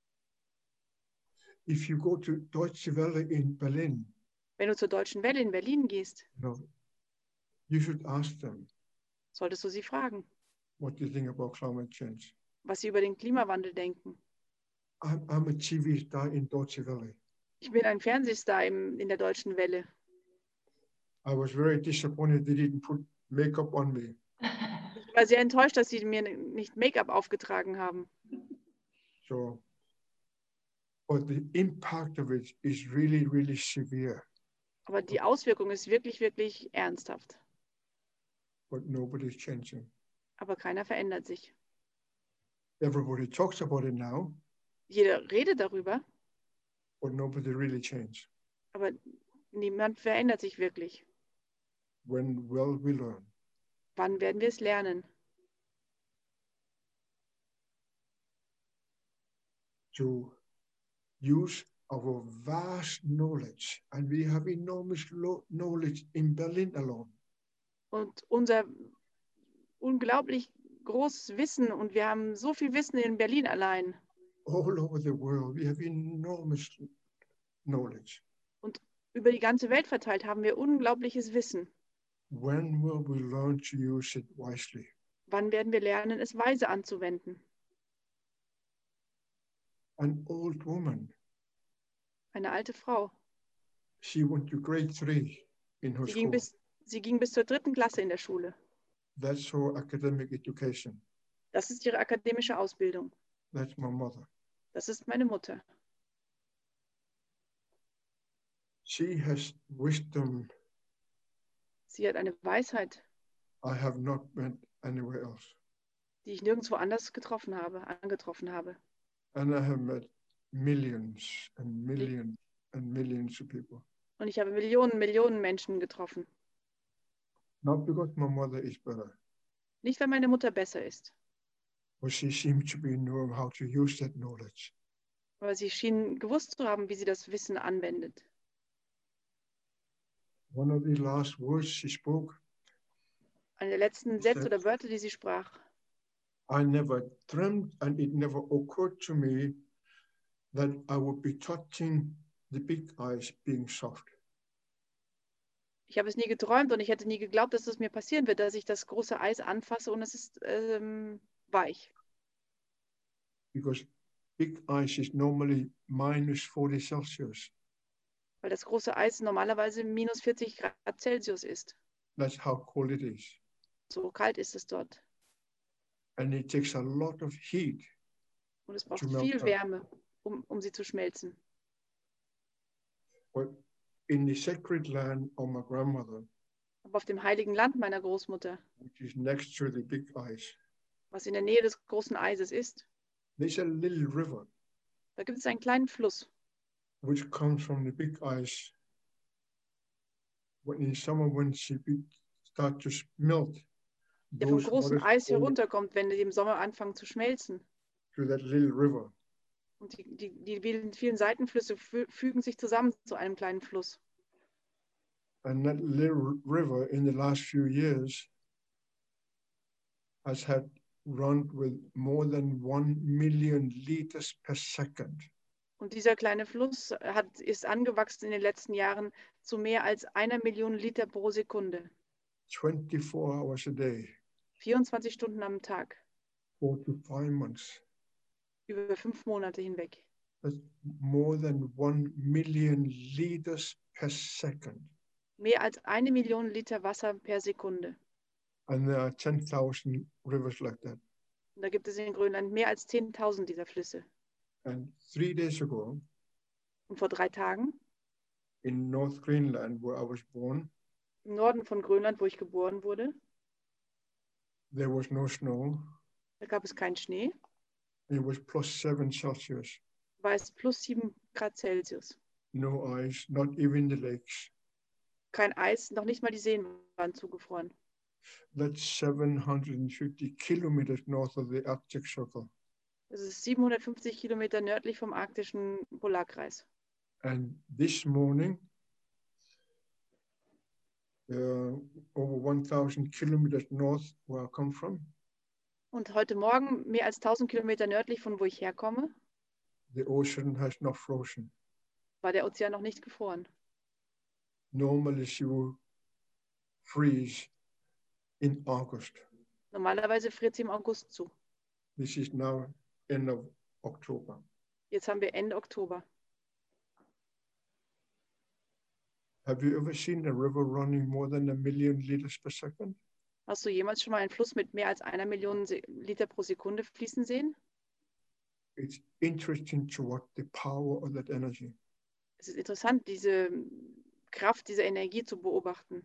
If you go to Deutsche Welle in Berlin, Wenn du zur Deutschen Welle in Berlin gehst, you should ask them solltest du sie fragen, what they think about climate change. was sie über den Klimawandel denken. I'm a TV star in Deutsche Welle. Ich bin ein Fernsehstar in der Deutschen Welle. I was very disappointed they didn't put makeup on me. Ich war sehr enttäuscht, dass sie mir nicht Make-up aufgetragen haben. So, but the impact of it is really, really severe. Aber die Auswirkung ist wirklich, wirklich ernsthaft. But nobody's changing. Aber keiner verändert sich. Everybody talks about it now, Jeder redet darüber, but nobody really changed. aber niemand verändert sich wirklich. When will we learn? Wann werden wir es lernen? To use our vast knowledge, and we have enormous knowledge in Berlin alone. Und unser unglaublich großes Wissen, und wir haben so viel Wissen in Berlin allein. All over the world, we have enormous knowledge. Und über die ganze Welt verteilt haben wir unglaubliches Wissen. When will we learn to use it wisely? Wann werden wir lernen, es weise anzuwenden? An old woman, Eine alte Frau. she went to grade 3 in her school. Sie ging bis zur 3. Klasse in der Schule. That's her academic education. Das ist ihre akademische Ausbildung. That's my mother. Das ist meine Mutter. She has wisdom Sie hat eine Weisheit, I have not met anywhere else. die ich nirgendwo anders angetroffen habe. And I have met millions and millions and millions of people. Und ich habe Millionen Menschen getroffen. Not because my mother is better, Nicht, weil meine Mutter besser ist, but she seems to be knowing how to use that knowledge. aber sie schien gewusst zu haben, wie sie das Wissen anwendet. One of the last words she spoke, Eine der letzten Sätze oder Wörter, die sie sprach. I never dreamt and it never occurred to me that I would be touching the big eyes being soft. Ich habe es nie geträumt und ich hätte nie geglaubt, dass es mir passieren wird, dass ich das große Eis anfasse und es ist weich. Because big ice is normally minus 40 Celsius. Weil das große Eis normalerweise minus 40 Grad Celsius ist. That's how cold it is. So kalt ist es dort. And it takes a lot of heat Und es braucht to melt viel her. Wärme, um sie zu schmelzen. But in the sacred land of my grandmother, Aber auf dem heiligen Land meiner Großmutter, which is next to the big ice, was in der Nähe des großen Eises ist, there's a little river da gibt es einen kleinen Fluss, which comes from the big ice. When in summer, when start to melt, der vom those großen waters Eis go herunterkommt, wenn die im Sommer anfangen zu schmelzen. to that little river. Und die vielen Seitenflüsse fügen sich zusammen zu einem kleinen Fluss. And that little river in the last few years has had run with more than 1 million liters per second. Und dieser kleine Fluss ist angewachsen in den letzten Jahren zu mehr als 1 Million Liter pro Sekunde. 24 hours a day, 24 Stunden am Tag, 4 to 5 months. über 5 Monate hinweg. That's more than 1 million liters per second. Mehr als 1 Million Liter Wasser per Sekunde. And there are 10,000 rivers like that. Und da gibt es in Grönland mehr als 10.000 dieser Flüsse. And 3 days ago, Und vor 3 Tagen, in North Greenland, where I was born, im Norden von Grönland, wo ich geboren wurde, there was no snow. da gab es keinen Schnee, It was plus 7 Celsius. war es plus 7 Grad Celsius. No ice, not even the lakes. Kein Eis, noch nicht mal die Seen waren zugefroren. That's 750 kilometers north of the Arctic Circle. Das ist 750 Kilometer nördlich vom arktischen Polarkreis. And this morning, over 1,000 kilometers north where I come from, Und heute Morgen, mehr als 1000 Kilometer nördlich von wo ich herkomme, the ocean has not frozen. war der Ozean noch nicht gefroren. Normally she will freeze in August. Normalerweise friert sie im August zu. This is now end of October. Jetzt haben wir Ende Oktober. Have you ever seen a river running more than 1 million liters per second? Hast du jemals schon mal einen Fluss mit mehr als 1 Million Liter pro Sekunde fließen sehen? It's interesting to watch the power of that energy. Es ist interessant, diese Kraft, diese Energie zu beobachten.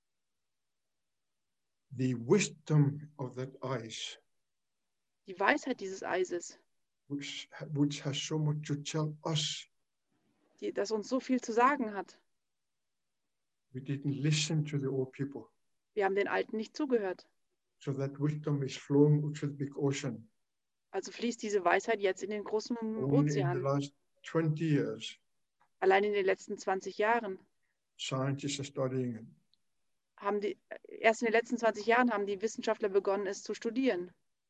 The wisdom of that ice, Die Weisheit dieses Eises, which has so much to tell us. das uns so viel zu sagen hat. We didn't listen to the old people. Wir haben den Alten nicht zugehört. So that wisdom is flowing to the big ocean. Also fließt diese Weisheit jetzt in den großen Only in the Ozean. last 20 years, Allein in den letzten 20 Jahren scientists are studying it. Erst in den letzten 20 Jahren haben die Wissenschaftler begonnen, es zu studieren.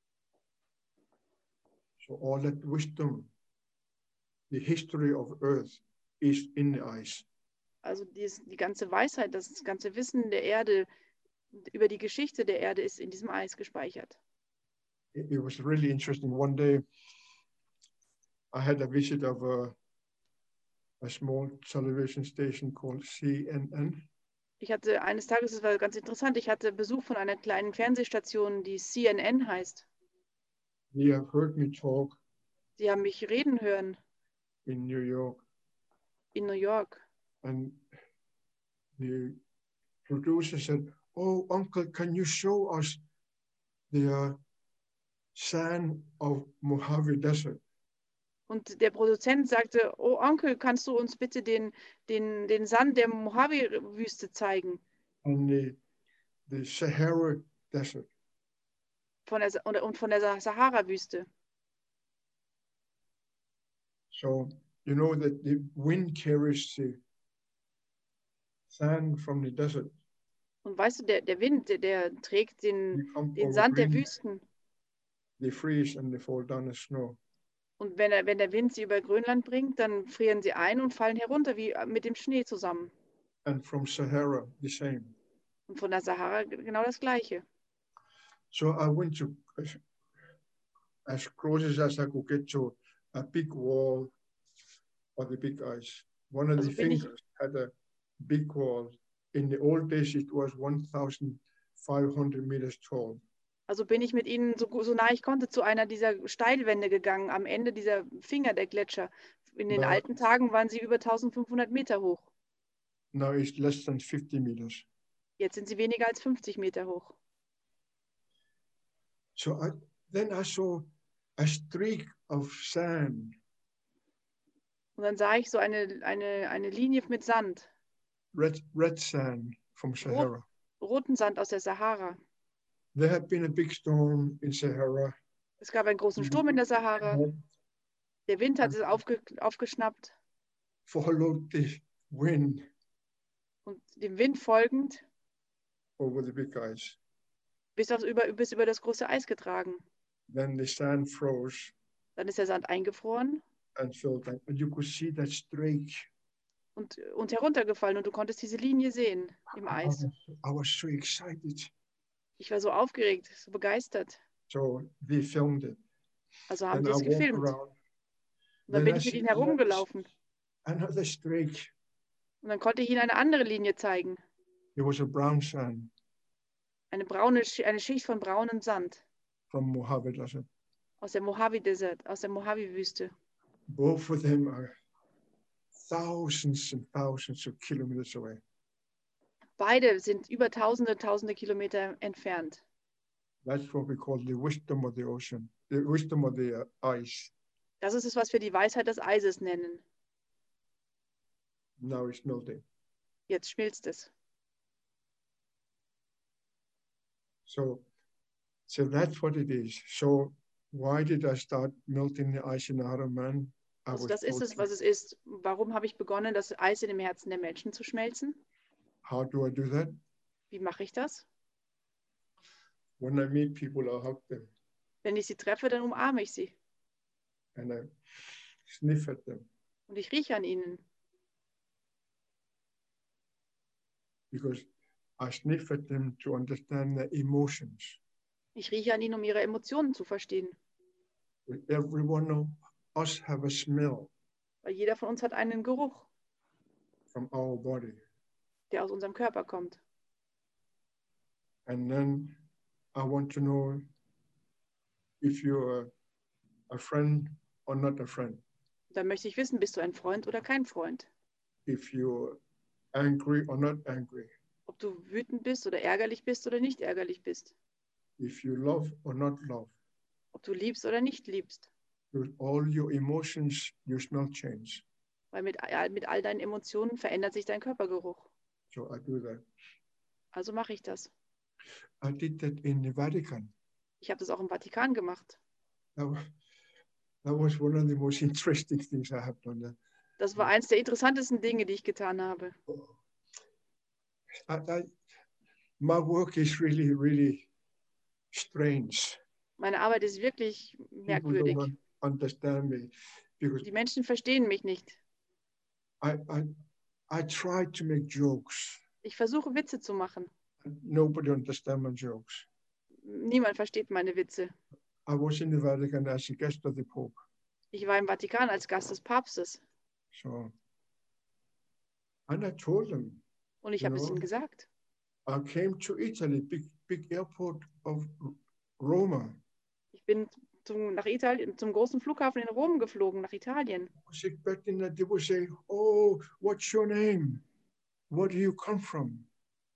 So all that wisdom, the history of Earth is in the ice. Also die ganze Weisheit, das ganze Wissen der Erde, über die Geschichte der Erde ist in diesem Eis gespeichert. It was really interesting. One day, I had a visit of a small television station called CNN. Ich hatte eines Tages, das war ganz interessant, ich hatte Besuch von einer kleinen Fernsehstation, die CNN heißt. They have heard me talk Sie haben mich reden hören in New York, in New York. and the producer said, "Oh, Uncle, can you show us the sand of Mojave Desert?" Und der Produzent sagte, oh Onkel, kannst du uns bitte den Sand der Mojave-Wüste zeigen? and the Sahara Desert. Und von der Sahara-Wüste. So you know that the wind carries the sand from the desert. Und weißt du, der Wind, der trägt You come den over Sand der Greenland, Wüsten. they freeze and they fall down as snow. Und wenn der Wind sie über Grönland bringt, dann frieren sie ein und fallen herunter wie mit dem Schnee zusammen. And from Sahara, the same. Und von der Sahara genau das Gleiche. So I went to as close as I could get to a big wall of the big ice. One of the Also bin ich, fingers had a big wall. In the old days, it was 1,500 meters tall. also bin ich mit ihnen so nah ich konnte zu einer dieser Steilwände gegangen, am Ende dieser Finger der Gletscher. In den Now, alten Tagen waren sie über 1500 Meter hoch. now it's less than 50 meters. Jetzt sind sie weniger als 50 Meter hoch. So then I saw a streak of sand, Und dann sah ich so eine Linie mit Sand, red sand from Sahara. roten Sand aus der Sahara. There had been a big storm in Sahara. Es gab einen großen Sturm in der Sahara. Der Wind hat es aufgeschnappt Followed the wind und dem Wind folgend over the big ice. bis über das große Eis getragen. Then the sand froze Dann ist der Sand eingefroren and filled up. And you could see that streak. und heruntergefallen und du konntest diese Linie sehen im Eis. I was so excited. Ich war so aufgeregt, so begeistert. So they filmed it. Also haben Then die es I walked gefilmt. around. Und dann Then bin I ich mit see ihnen herumgelaufen. another streak. Und dann konnte ich ihnen eine andere Linie zeigen. It was a brown sand Eine Schicht von braunem Sand from Mojave Desert. aus der Mojave-Wüste. Both of them are thousands and thousands of kilometers away. Beide sind über tausende Kilometer entfernt. That's what we call the wisdom of the ocean, the wisdom of the ice. Das ist es, was wir die Weisheit des Eises nennen. Now it's melting. Jetzt schmilzt es. So that's what it is. So why did I start melting the ice in the heart of man? Also das ist es, was es ist. Warum habe ich begonnen, das Eis in dem Herzen der Menschen zu schmelzen? How do I do that? Wie mache ich das? When I meet people, I hug them Wenn ich sie treffe, dann umarme ich sie. and I sniff at them Und ich rieche an ihnen. because I sniff at them to understand their emotions. Ich rieche an ihnen, um ihre Emotionen zu verstehen. Every one of us have a smell Weil jeder von uns hat einen Geruch, from our body. der aus unserem Körper kommt. And then I want to know if you're a friend or not a friend. Da möchte ich wissen, bist du ein Freund oder kein Freund? If you're angry or not angry. Ob du wütend bist oder ärgerlich bist oder nicht ärgerlich bist. If you love or not love. Ob du liebst oder nicht liebst. With all your emotions, your smell change. Weil mit all deinen Emotionen verändert sich dein Körpergeruch. So I do that. Also mache ich das. I did that in the Vatican. Ich habe das auch im Vatikan gemacht. That was one of the most interesting things I have done. Das war eins der interessantesten Dinge, die ich getan habe. My work is really, really strange. Meine Arbeit ist wirklich People merkwürdig. don't understand me because Die Menschen verstehen mich nicht. I try to make jokes. Ich versuche Witze zu machen. Nobody understands my jokes. Niemand versteht meine Witze. I was in the Vatican as a guest of the Pope. Ich war im Vatikan als Gast des Papstes. So, and I told them, Und ich habe es ihm gesagt. I came to Italy, big airport of Roma. Ich bin nach Italien, zum großen Flughafen in Rom geflogen, nach Italien. I was expecting that they would say, "Oh, what's your name? Where do you come from?"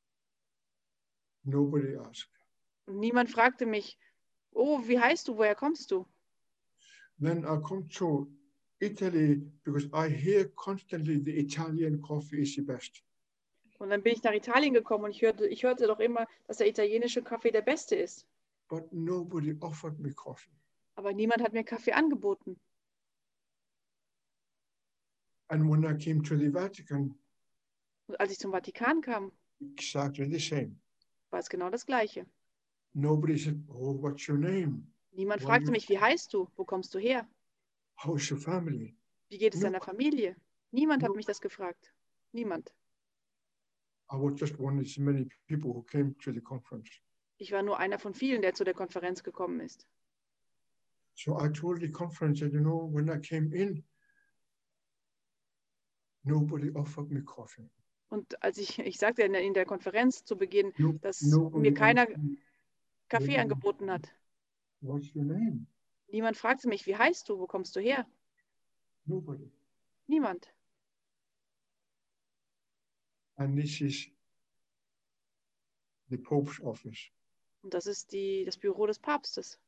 Nobody asked. Und niemand fragte mich, oh, wie heißt du, woher kommst du? Then I come to Italy because I hear constantly the Italian coffee is the best. Und dann bin ich nach Italien gekommen und ich hörte doch immer, dass der italienische Kaffee der beste ist. But nobody offered me coffee. Aber niemand hat mir Kaffee angeboten. And when I came to the Vatican, Und als ich zum Vatikan kam, exactly the same. war es genau das Gleiche. Nobody said, oh, what's your name? Niemand Why fragte you- mich, wie heißt du? Wo kommst du her? How's your family? Wie geht es No. deiner Familie? Niemand hat No. mich das gefragt. Niemand. I was just one of the many people who came to the conference. Ich war nur einer von vielen, der zu der Konferenz gekommen ist. So I told the conference that, when I came in, nobody offered me coffee. Und als ich sagte in der Konferenz zu Beginn, No, dass nobody mir keiner asked me, Kaffee angeboten hat. what's your name? Niemand fragte mich, wie heißt du? Wo kommst du her? Nobody. Niemand. And this is the Pope's office. Und das ist das Büro des Papstes.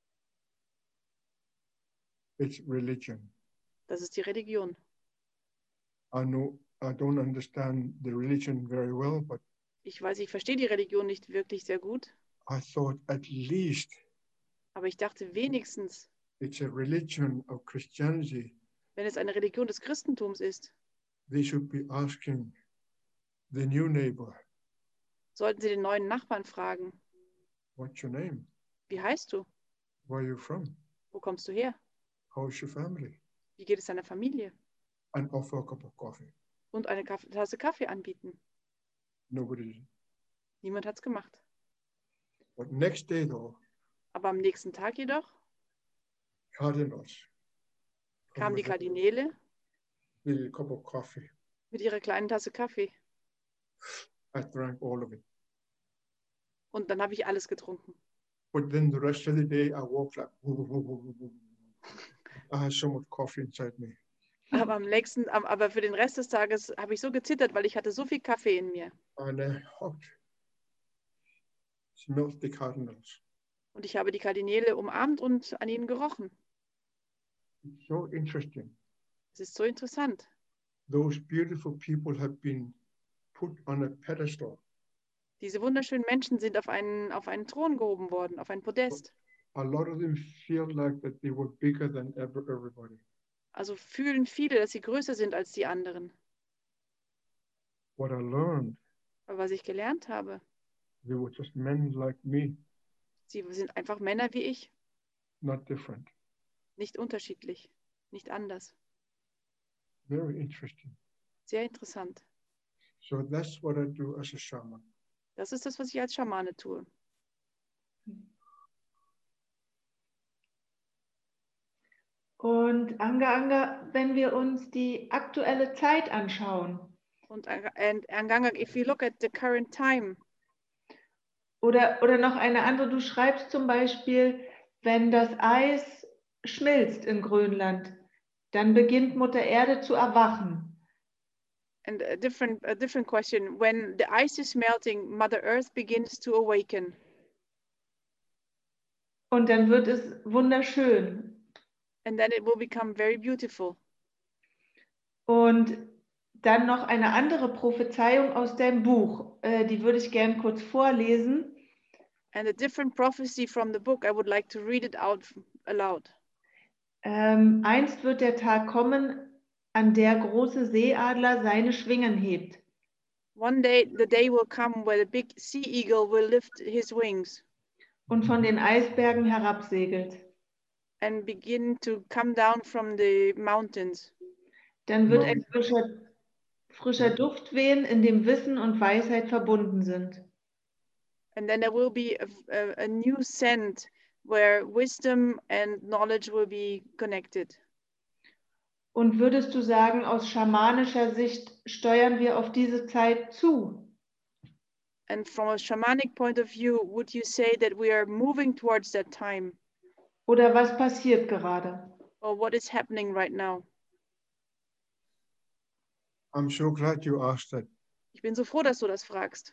It's religion. Das ist die Religion. I know I don't understand the religion very well, but Ich weiß, ich verstehe die Religion nicht wirklich sehr gut, I thought at least aber ich dachte wenigstens, it's a religion of Christianity. wenn es eine Religion des Christentums ist, They should be asking the new neighbor, sollten sie den neuen Nachbarn fragen, what's your name? wie heißt du? Where are you from? Wo kommst du her? How's your family? Wie geht es deiner Familie? And offer a cup of coffee. Und eine Tasse Kaffee anbieten. Nobody did. Niemand hat es gemacht. But next day though, Aber am nächsten Tag jedoch cardinals kamen die with a Kardinäle little cup of coffee. mit ihrer kleinen Tasse Kaffee. I drank all of it. Und dann habe ich alles getrunken. But then the rest of the day I walked like I had so much coffee inside me. Aber für den Rest des Tages habe ich so gezittert, weil ich hatte so viel Kaffee in mir. And I hugged, smelled the cardinals. Und ich habe die Kardinäle umarmt und an ihnen gerochen. It's so interesting. Es ist so interessant. Those beautiful people have been put on a pedestal. Diese wunderschönen Menschen sind auf einen Thron gehoben worden, auf ein Podest. A lot of them feel like that they were bigger than everybody. Also fühlen viele, dass sie größer sind als die anderen. What I learned, Aber was ich gelernt habe, they were just men like me, sie sind einfach Männer wie ich, not different. nicht unterschiedlich, nicht anders. Very interesting. Sehr interessant. So that's what I do as a shaman. Das ist das, was ich als Schamane tue. Und Anga, wenn wir uns die aktuelle Zeit anschauen, Und Anganga, if you look at the current time, oder noch eine andere, du schreibst zum Beispiel, wenn das Eis schmilzt in Grönland, dann beginnt Mutter Erde zu erwachen. and a different question, when the ice is melting, Mother Earth begins to awaken. Und dann wird es wunderschön. And then it will become very beautiful. Und dann noch eine andere Prophezeiung aus deinem Buch, die würde ich gern kurz vorlesen. And a different prophecy from the book, I would like to read it out aloud. Einst wird der Tag kommen, an der große Seeadler seine Schwingen hebt. One day, the day will come where the big sea eagle will lift his wings Und von den Eisbergen herabsegelt. and begin to come down from the mountains. Dann wird ein frischer Duft wehen, in dem Wissen und Weisheit verbunden sind. And then there will be a new scent where wisdom and knowledge will be connected. Und würdest du sagen, aus schamanischer Sicht steuern wir auf diese Zeit zu? And from a shamanic point of view, would you say that we are moving towards that time? Oder was passiert gerade? Or what is happening right now? I'm so glad you asked that. Ich bin so froh, dass du das fragst.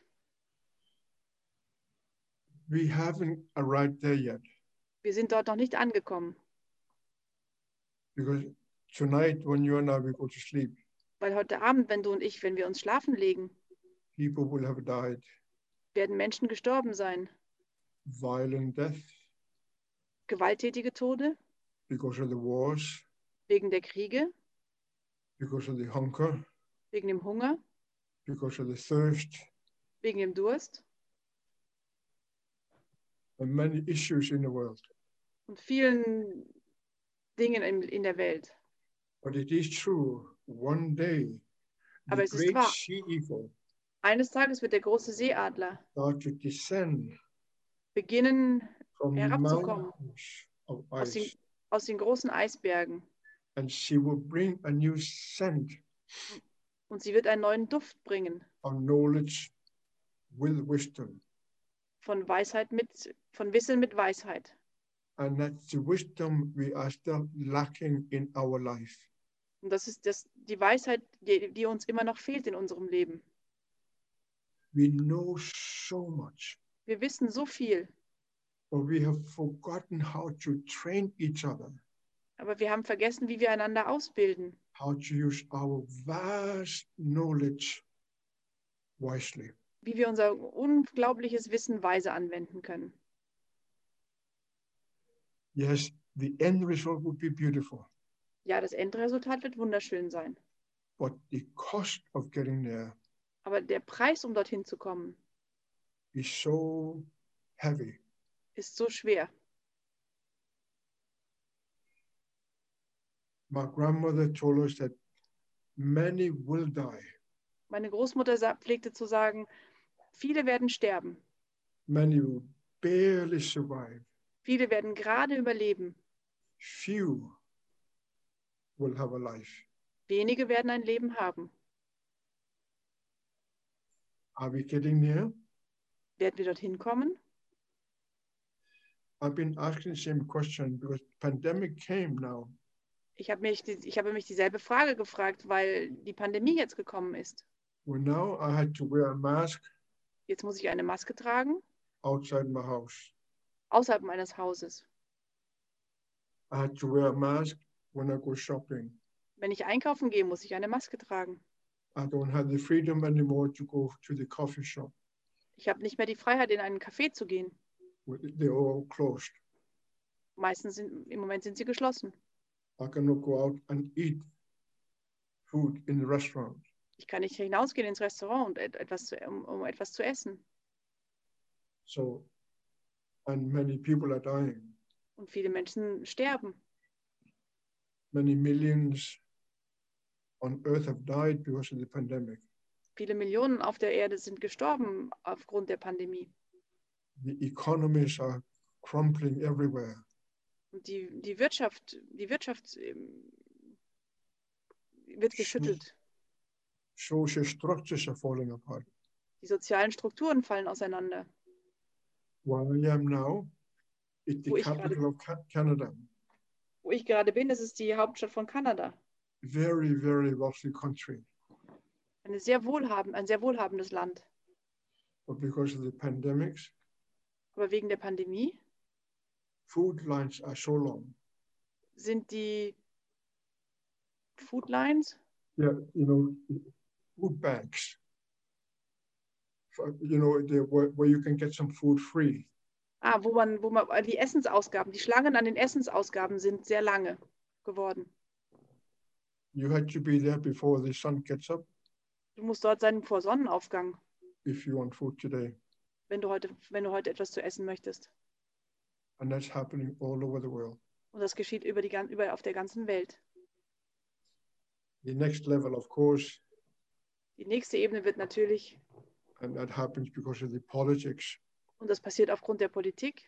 We haven't arrived there yet Wir sind dort noch nicht angekommen. because tonight when you and I will go to sleep, Weil heute Abend, wenn du und ich, wenn wir uns schlafen legen, people will have died werden Menschen gestorben sein. violent death Gewalttätige Tode, because of the wars, wegen der Kriege, because of the hunger, wegen dem Hunger, because of the thirst, wegen dem Durst and many issues in the world. und vielen Dingen in der Welt. But it is true, one day, Aber the es ist great wahr. sea eagle Eines Tages wird der große Seeadler start to descend beginnen from the herabzukommen mountains of aus ice, den großen Eisbergen. and she will bring a new scent Und sie wird einen neuen Duft bringen of knowledge with wisdom. von Wissen mit Weisheit. And that's the wisdom we are still lacking in our life. Und das ist die Weisheit, die uns immer noch fehlt in unserem Leben. We know so much, Wir wissen so viel, but we have forgotten how to train each other, aber wir haben vergessen, wie wir einander ausbilden, how to use our vast knowledge wisely. wie wir unser unglaubliches Wissen weise anwenden können. Yes, the end result would be beautiful, Ja, das Endresultat wird wunderschön sein. but the cost of getting there Aber der Preis, um dorthin zu kommen, is so heavy. ist so schwer. My grandmother told us that many will die. Meine Großmutter pflegte zu sagen, viele werden sterben. Many will barely survive. Viele werden gerade überleben. Few will have a life. Wenige werden ein Leben haben. Are we getting there? Werden wir dorthin kommen? I've been asking the same question because pandemic came now. Ich habe mich dieselbe Frage gefragt, weil die Pandemie jetzt gekommen ist. Well, now I had to wear a mask Jetzt muss ich eine Maske tragen, outside my house. außerhalb meines Hauses. I had to wear a mask when I go shopping. Wenn ich einkaufen gehe, muss ich eine Maske tragen. I don't have the freedom anymore to go to the coffee shop. Ich habe nicht mehr die Freiheit, in einen Café zu gehen. They're all closed. Im Moment sind sie geschlossen. I cannot go out and eat food in the restaurant. Ich kann nicht hinausgehen ins Restaurant, um etwas zu essen. So, and many people are dying. Und viele Menschen sterben. Many millions on earth have died because of the pandemic. Viele Millionen auf der Erde sind gestorben aufgrund der Pandemie. The economies are crumbling everywhere. Und die Wirtschaft wird geschüttelt. Social structures are falling apart. Die sozialen Strukturen fallen auseinander. Where I am now is the capital of Canada. Wo ich gerade bin, das ist die Hauptstadt von Kanada. Very, very wealthy country. Ein sehr wohlhabendes Land. But because of the pandemics, Aber wegen der Pandemie food lines are so long. sind die Food Lines, Yeah, food banks. Where you can get some food free. wo man die Essensausgaben, die Schlangen an den Essensausgaben sind sehr lange geworden. You had to be there before the sun gets up. Du musst dort sein vor Sonnenaufgang, If you want food today. wenn du heute etwas zu essen möchtest. And that's happening all over the world. Und das geschieht überall auf der ganzen Welt. The next level, of course, Die nächste Ebene wird natürlich, and that happens because of the politics, und das passiert aufgrund der Politik,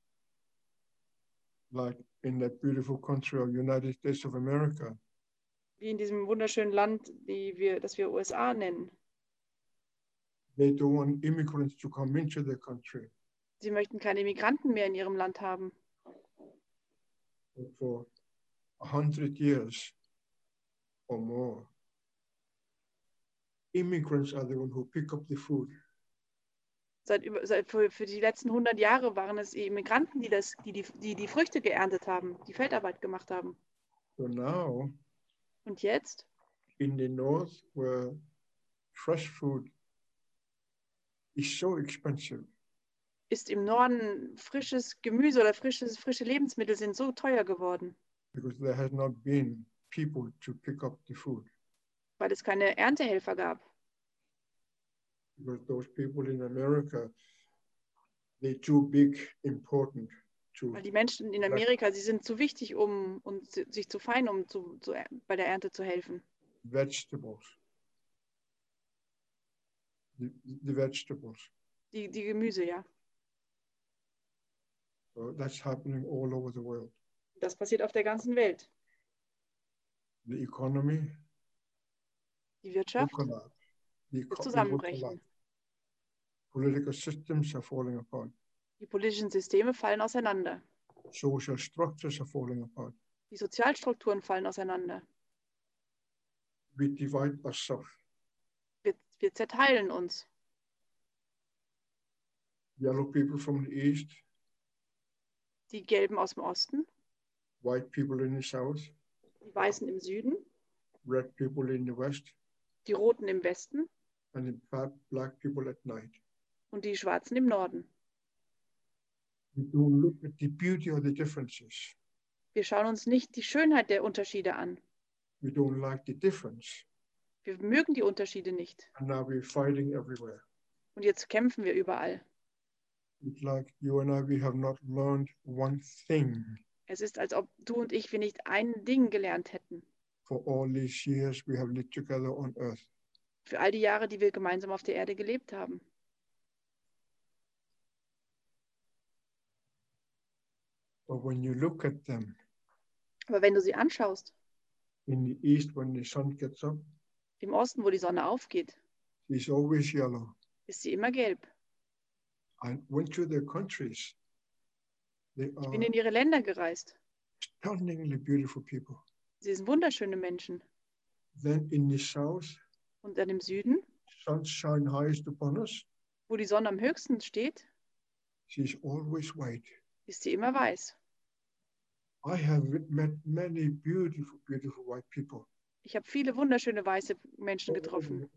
like in that beautiful country of United States of America. wie in diesem wunderschönen Land, das wir USA nennen. They don't want immigrants to come into their country. Sie möchten keine Migranten mehr in ihrem Land haben. But for 100 years or more, immigrants are the ones who pick up the food. Für die letzten 100 Jahre waren es Immigranten, die die Früchte geerntet haben, die Feldarbeit gemacht haben. So now Und jetzt in the north, where fresh food is so expensive, ist im Norden frisches Gemüse oder frische Lebensmittel sind so teuer geworden, because there has not been people to pick up the food. weil es keine Erntehelfer gab. Because those people in America, they're too big, important to. Weil die Menschen in Amerika, sie sind zu wichtig, um sich zu fein, um bei der Ernte zu helfen. Vegetables. The vegetables. Die Gemüse, ja. So that's happening all over the world. Das passiert auf der ganzen Welt. The economy Die will Wirtschaft collapse. wird zusammenbrechen. Political systems are falling apart. Die politischen Systeme fallen auseinander. Social structures are falling apart. Die Sozialstrukturen fallen auseinander. We divide ourselves. Wir zerteilen uns. Yellow people from the east, Die Gelben aus dem Osten, white people in the south, die Weißen im Süden, red people in the west, die Roten im Westen and the black people at night. und die Schwarzen im Norden. We don't look at the beauty of the differences. Wir schauen uns nicht die Schönheit der Unterschiede an. We don't like the difference. Wir mögen die Unterschiede nicht. And now we're fighting everywhere. Und jetzt kämpfen wir überall. It's like you and I, we have not learned one thing Es ist, als ob du und ich wir nicht ein Ding gelernt hätten. for all these years we have lived together on earth. Für all die Jahre, die wir gemeinsam auf der Erde gelebt haben. But when you look at them Aber wenn du sie anschaust, in the east, when the sun gets up, im Osten, wo die Sonne aufgeht, it's always yellow. ist sie immer gelb. I went to their countries. They Ich bin are in ihre Länder gereist. stunningly beautiful people. Sie sind wunderschöne Menschen. Then in the south, Und dann im Süden, sunshine highest upon us, wo die Sonne am höchsten steht, she's always white. ist sie immer weiß. I have met many beautiful, beautiful white people. Ich habe viele wunderschöne weiße Menschen getroffen.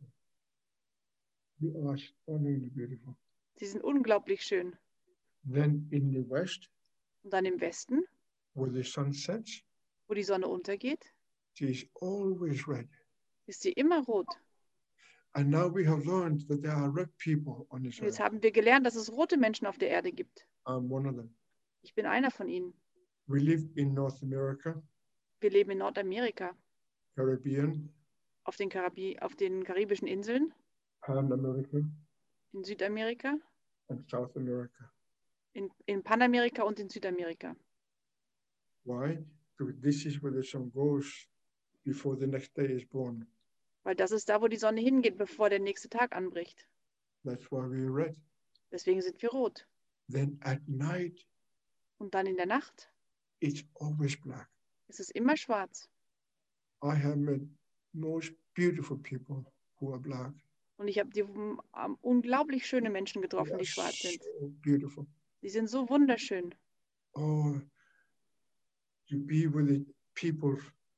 They are stunningly beautiful. Sie sind unglaublich schön. Then in the west, Und dann im Westen, where the sun sets, wo die Sonne untergeht, she's always red. ist sie immer rot. And now we have learned that there are red people on this Und jetzt earth. haben wir gelernt, dass es rote Menschen auf der Erde gibt. I'm one of them. Ich bin einer von ihnen. We live in North America, Wir leben in Nordamerika, Caribbean, auf den karibischen Inseln, Pan America, in Südamerika, and South America. in Panamerika und in Südamerika. Why? Because this is where the sun goes before the next day is born. Weil das ist da, wo die Sonne hingeht, bevor der nächste Tag anbricht. That's why we're red. Deswegen sind wir rot. Then at night, Und dann in der Nacht it's always black. ist es immer schwarz. I have met most beautiful people who are black. Und ich habe die unglaublich schöne Menschen They getroffen, are die schwarz sind. so beautiful. Die sind so wunderschön. Oh, to be with the people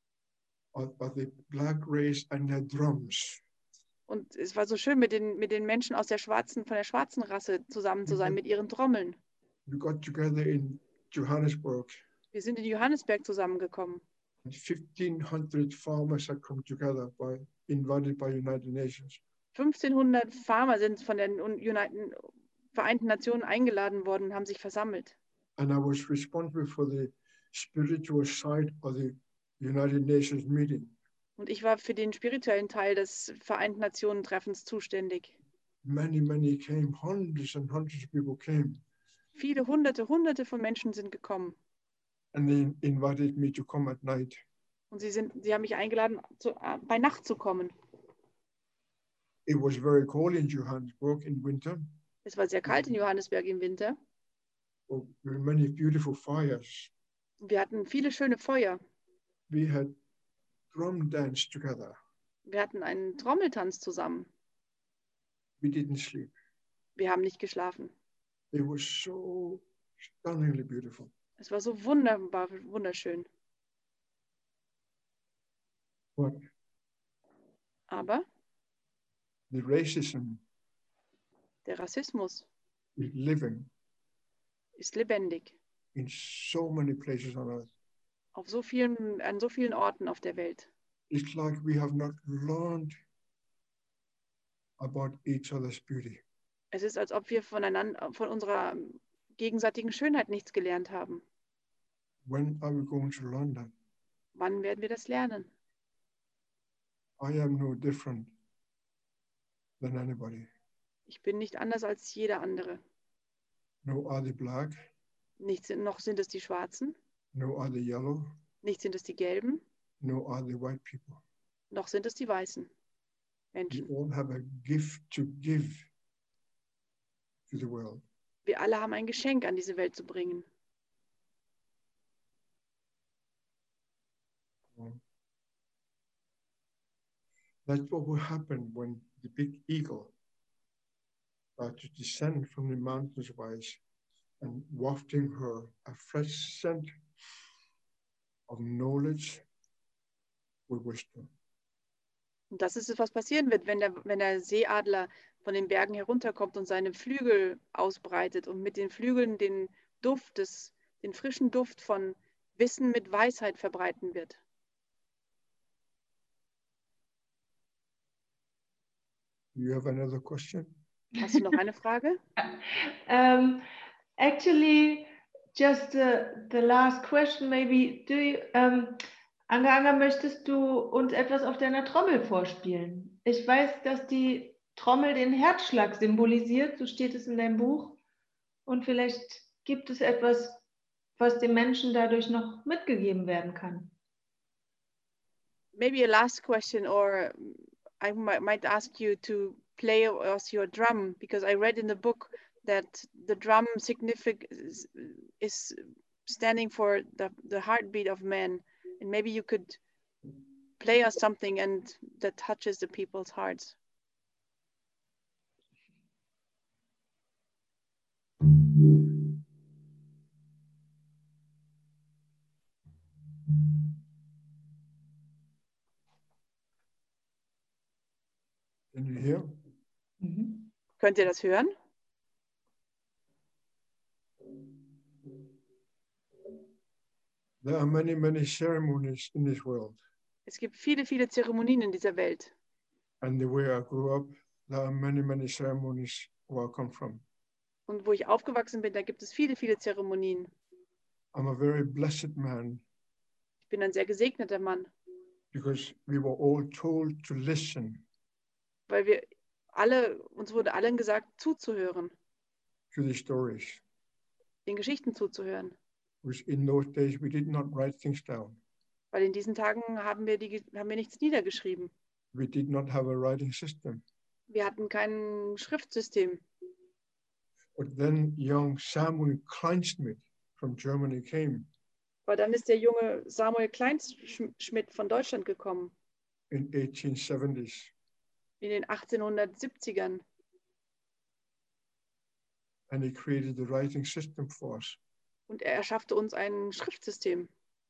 of the black race and their drums. Und es war so schön, mit den Menschen von der schwarzen Rasse zusammen zu sein, mit ihren Trommeln. We got together in Johannesburg. Wir sind in Johannesburg zusammengekommen. 1,500 farmers had come together, invited by United Nations. 1500 Farmer sind von den Vereinten Nationen eingeladen worden und haben sich versammelt. And I was responsible for the spiritual side of the United Nations meeting. Und ich war für den spirituellen Teil des Vereinten Nationen Treffens zuständig. Many came, hundreds and hundreds of people came. Viele Hunderte von Menschen sind gekommen. And they invited me to come at night. Und sie haben mich eingeladen, bei Nacht zu kommen. It was very cold in Johannesburg in winter. Es war sehr kalt in Johannesburg im Winter. There were many beautiful fires. Wir hatten viele schöne Feuer. We had drum dance together. Wir hatten einen Trommeltanz zusammen. We didn't sleep. Wir haben nicht geschlafen. It was so stunningly beautiful. Es war so wunderbar, wunderschön. But Aber the racism der Rassismus is living ist lebendig in so many places on earth. an so vielen Orten auf der Welt. It's like we have not learned about each other's beauty. Es ist, als ob wir von unserer gegenseitigen Schönheit nichts gelernt haben. When are we going to learn that? Wann werden wir das lernen? I am no different than anybody. Ich bin nicht anders als jeder andere. No are they black, Noch sind es die Schwarzen, no are they yellow, nicht sind es die Gelben, no are they white people. noch sind es die weißen We Menschen. all have a gift to give to the world. Wir alle haben ein Geschenk an diese Welt zu bringen. That's what will happen when the big eagle starts to descend from the mountains wise and wafting her a fresh scent of knowledge with wisdom. Und das ist es, was passieren wird, wenn der Seeadler von den Bergen herunterkommt und seine Flügel ausbreitet und mit den Flügeln den frischen Duft von Wissen mit Weisheit verbreiten wird. Do you have another question? Hast du noch eine Frage? Actually, just the last question maybe. Anga, möchtest du uns etwas auf deiner Trommel vorspielen? Ich weiß, dass die Trommel den Herzschlag symbolisiert, so steht es in deinem Buch. Und vielleicht gibt es etwas, was dem Menschen dadurch noch mitgegeben werden kann. Maybe a last question, or I might ask you to play us your drum, because I read in the book that the drum is standing for the heartbeat of man. And maybe you could play us something and that touches the people's hearts. Can you hear? Mhm. Könnt ihr das hören? There are many, many ceremonies in this world. Es gibt viele, viele Zeremonien in dieser Welt. And the way I grew up, there are many, many ceremonies where I come from. Und wo ich aufgewachsen bin, da gibt es viele, viele Zeremonien. I'm a very blessed man Ich bin ein sehr gesegneter Mann, because we were all told to listen weil uns wurde allen gesagt, zuzuhören, to the stories. den Geschichten zuzuhören. Because in those days we did not write things down. Weil in diesen Tagen haben wir nichts niedergeschrieben. We did not have a writing system. Wir hatten kein Schriftsystem. But then young Samuel Kleinschmidt from Germany came Aber dann ist der junge Samuel Kleinschmidt von Deutschland gekommen, in 1870s. in den 1870ern. And he created the writing system for us. Und er erschaffte uns ein Schriftsystem.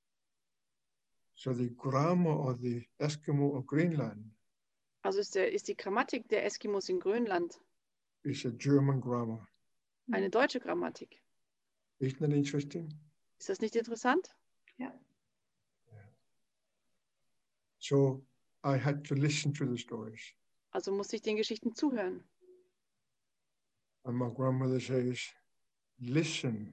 So the grammar of the Eskimo of Greenland Also ist die Grammatik der Eskimos in Grönland is a German grammar. eine deutsche Grammatik. Isn't that interesting? Ist das nicht interessant? Ja. So I had to listen to the stories. Also musste ich den Geschichten zuhören. And my grandmother says, listen,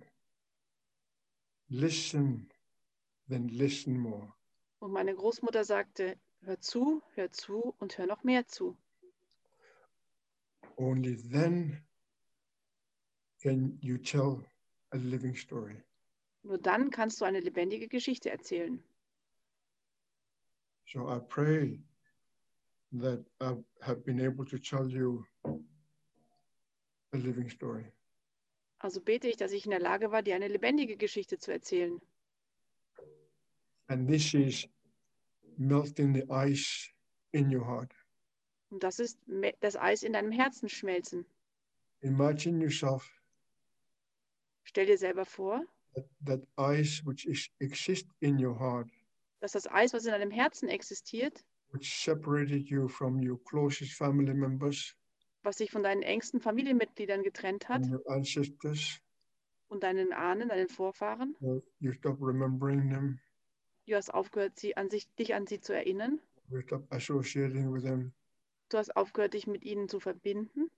listen, then listen more. Und meine Großmutter sagte, hör zu und hör noch mehr zu. Only then can you tell a living story. Nur dann kannst du eine lebendige Geschichte erzählen. So I pray that I have been able to tell you a living story. Also bete ich, dass ich in der Lage war, dir eine lebendige Geschichte zu erzählen. And this is melting the ice in your heart. Und das ist das Eis in deinem Herzen schmelzen. Imagine yourself Stell dir selber vor, that ice which exists in your heart dass das Eis, was in deinem Herzen existiert, which separated you from your closest family members was sich von deinen engsten Familienmitgliedern getrennt hat and your ancestors, und deinen Ahnen, deinen Vorfahren, you stop remembering them, du hast aufgehört, dich an sie zu erinnern, you stop associating with them, du hast aufgehört, dich mit ihnen zu verbinden.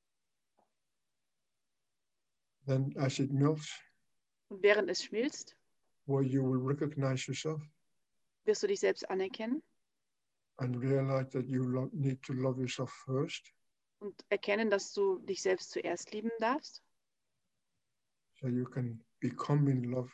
then as it melts, Und während es schmilzt, where you will recognize yourself wirst du dich selbst anerkennen and realize that you need to love yourself first, und erkennen, dass du dich selbst zuerst lieben darfst, so you can become in love,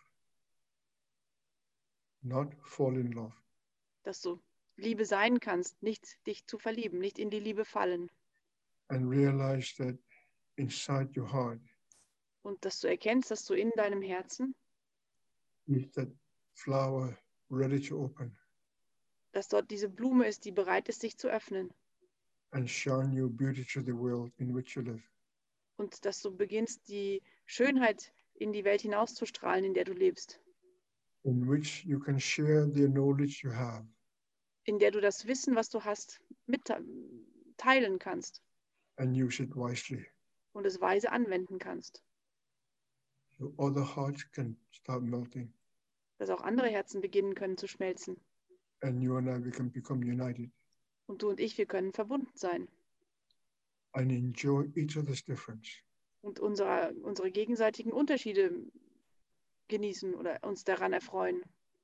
not fall in love. dass du Liebe sein kannst, nicht dich zu verlieben, nicht in die Liebe fallen. And realize that inside your heart Und dass du erkennst, dass du in deinem Herzen, is that flower ready to open dass dort diese Blume ist, die bereit ist, sich zu öffnen. and shine your beauty to the world in which you live. Und dass du beginnst, die Schönheit in die Welt hinauszustrahlen, in der du lebst. In which you can share the knowledge you have In der du das Wissen, was du hast, mitteilen kannst and use it wisely. und es weise anwenden kannst. So other hearts can start melting Dass auch andere Herzen beginnen können zu schmelzen. and you and I we can become united Und du und ich, wir können verbunden sein and enjoy each other's difference. und unsere gegenseitigen Unterschiede genießen oder uns daran erfreuen.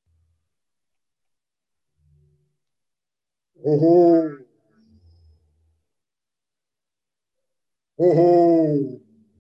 Oh, oh,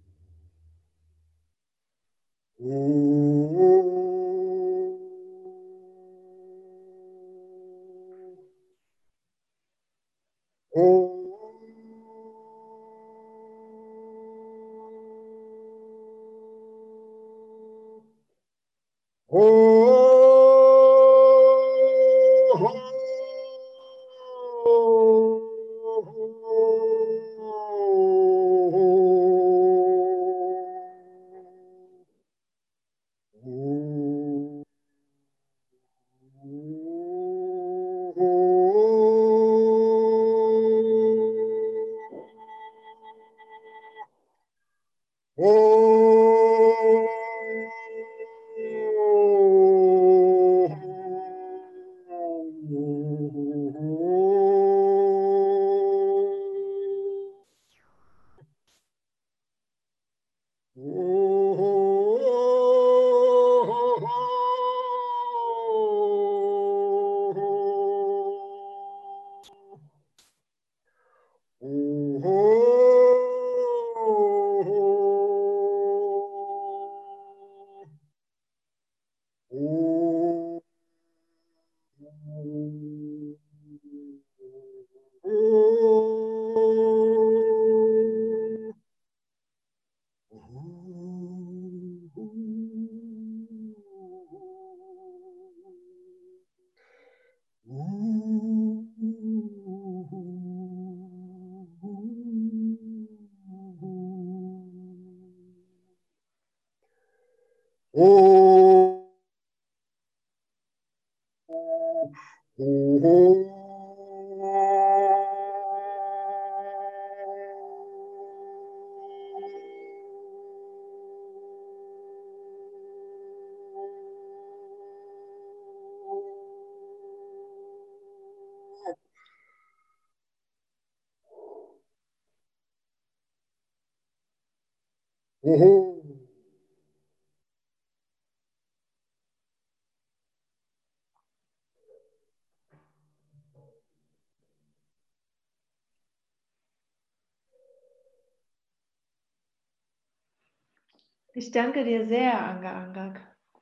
Ich danke dir sehr, Anga Angak.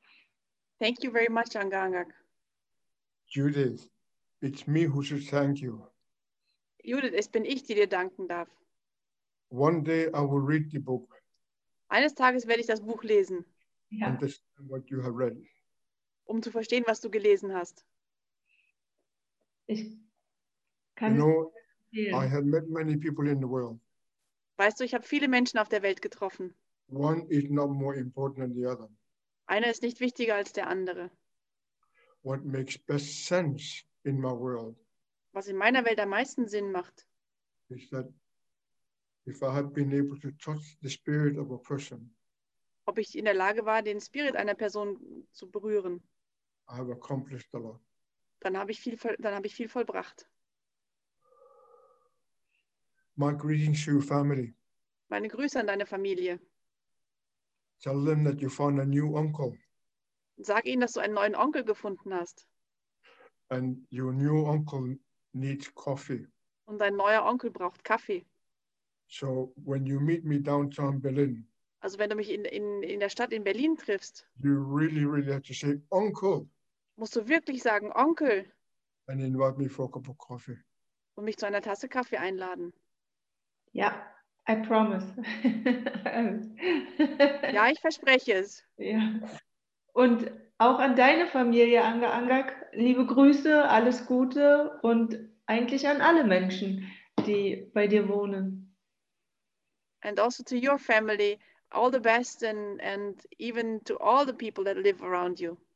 Thank you very much, Anga Angak. Judith, it's me who should thank you. Judith, es bin ich, die dir danken darf. One day I will read the book, Eines Tages werde ich das Buch lesen, Ja. understand what you have read. um zu verstehen, was du gelesen hast. Ich You kann know, es I empfehlen. have met many people in the world. Weißt du, ich habe viele Menschen auf der Welt getroffen. One is not more important than the other. Einer ist nicht wichtiger als der andere. what makes best sense in my world Was in meiner Welt am meisten Sinn macht, is that if I have been able to touch the spirit of a person, ob ich in der Lage war, den Spirit einer Person zu berühren, I have accomplished a lot. dann habe ich viel vollbracht. My greetings to your family. Meine Grüße an deine Familie. Tell them that you found a new uncle, Sag ihnen, dass du einen neuen Onkel gefunden hast. and your new uncle needs coffee. Und dein neuer Onkel braucht Kaffee. So when you meet me downtown Berlin, Also wenn du mich in der Stadt in Berlin triffst, you really, really have to say, Uncle, musst du wirklich sagen, Onkel, and invite me for a cup of coffee. und mich zu einer Tasse Kaffee einladen. Ja, I promise. Ja, ich verspreche es. Ja. Und auch an deine Familie, Angak, liebe Grüße, alles Gute und eigentlich an alle Menschen, die bei dir wohnen. And also to your family, all the best and even to all the people that live around you.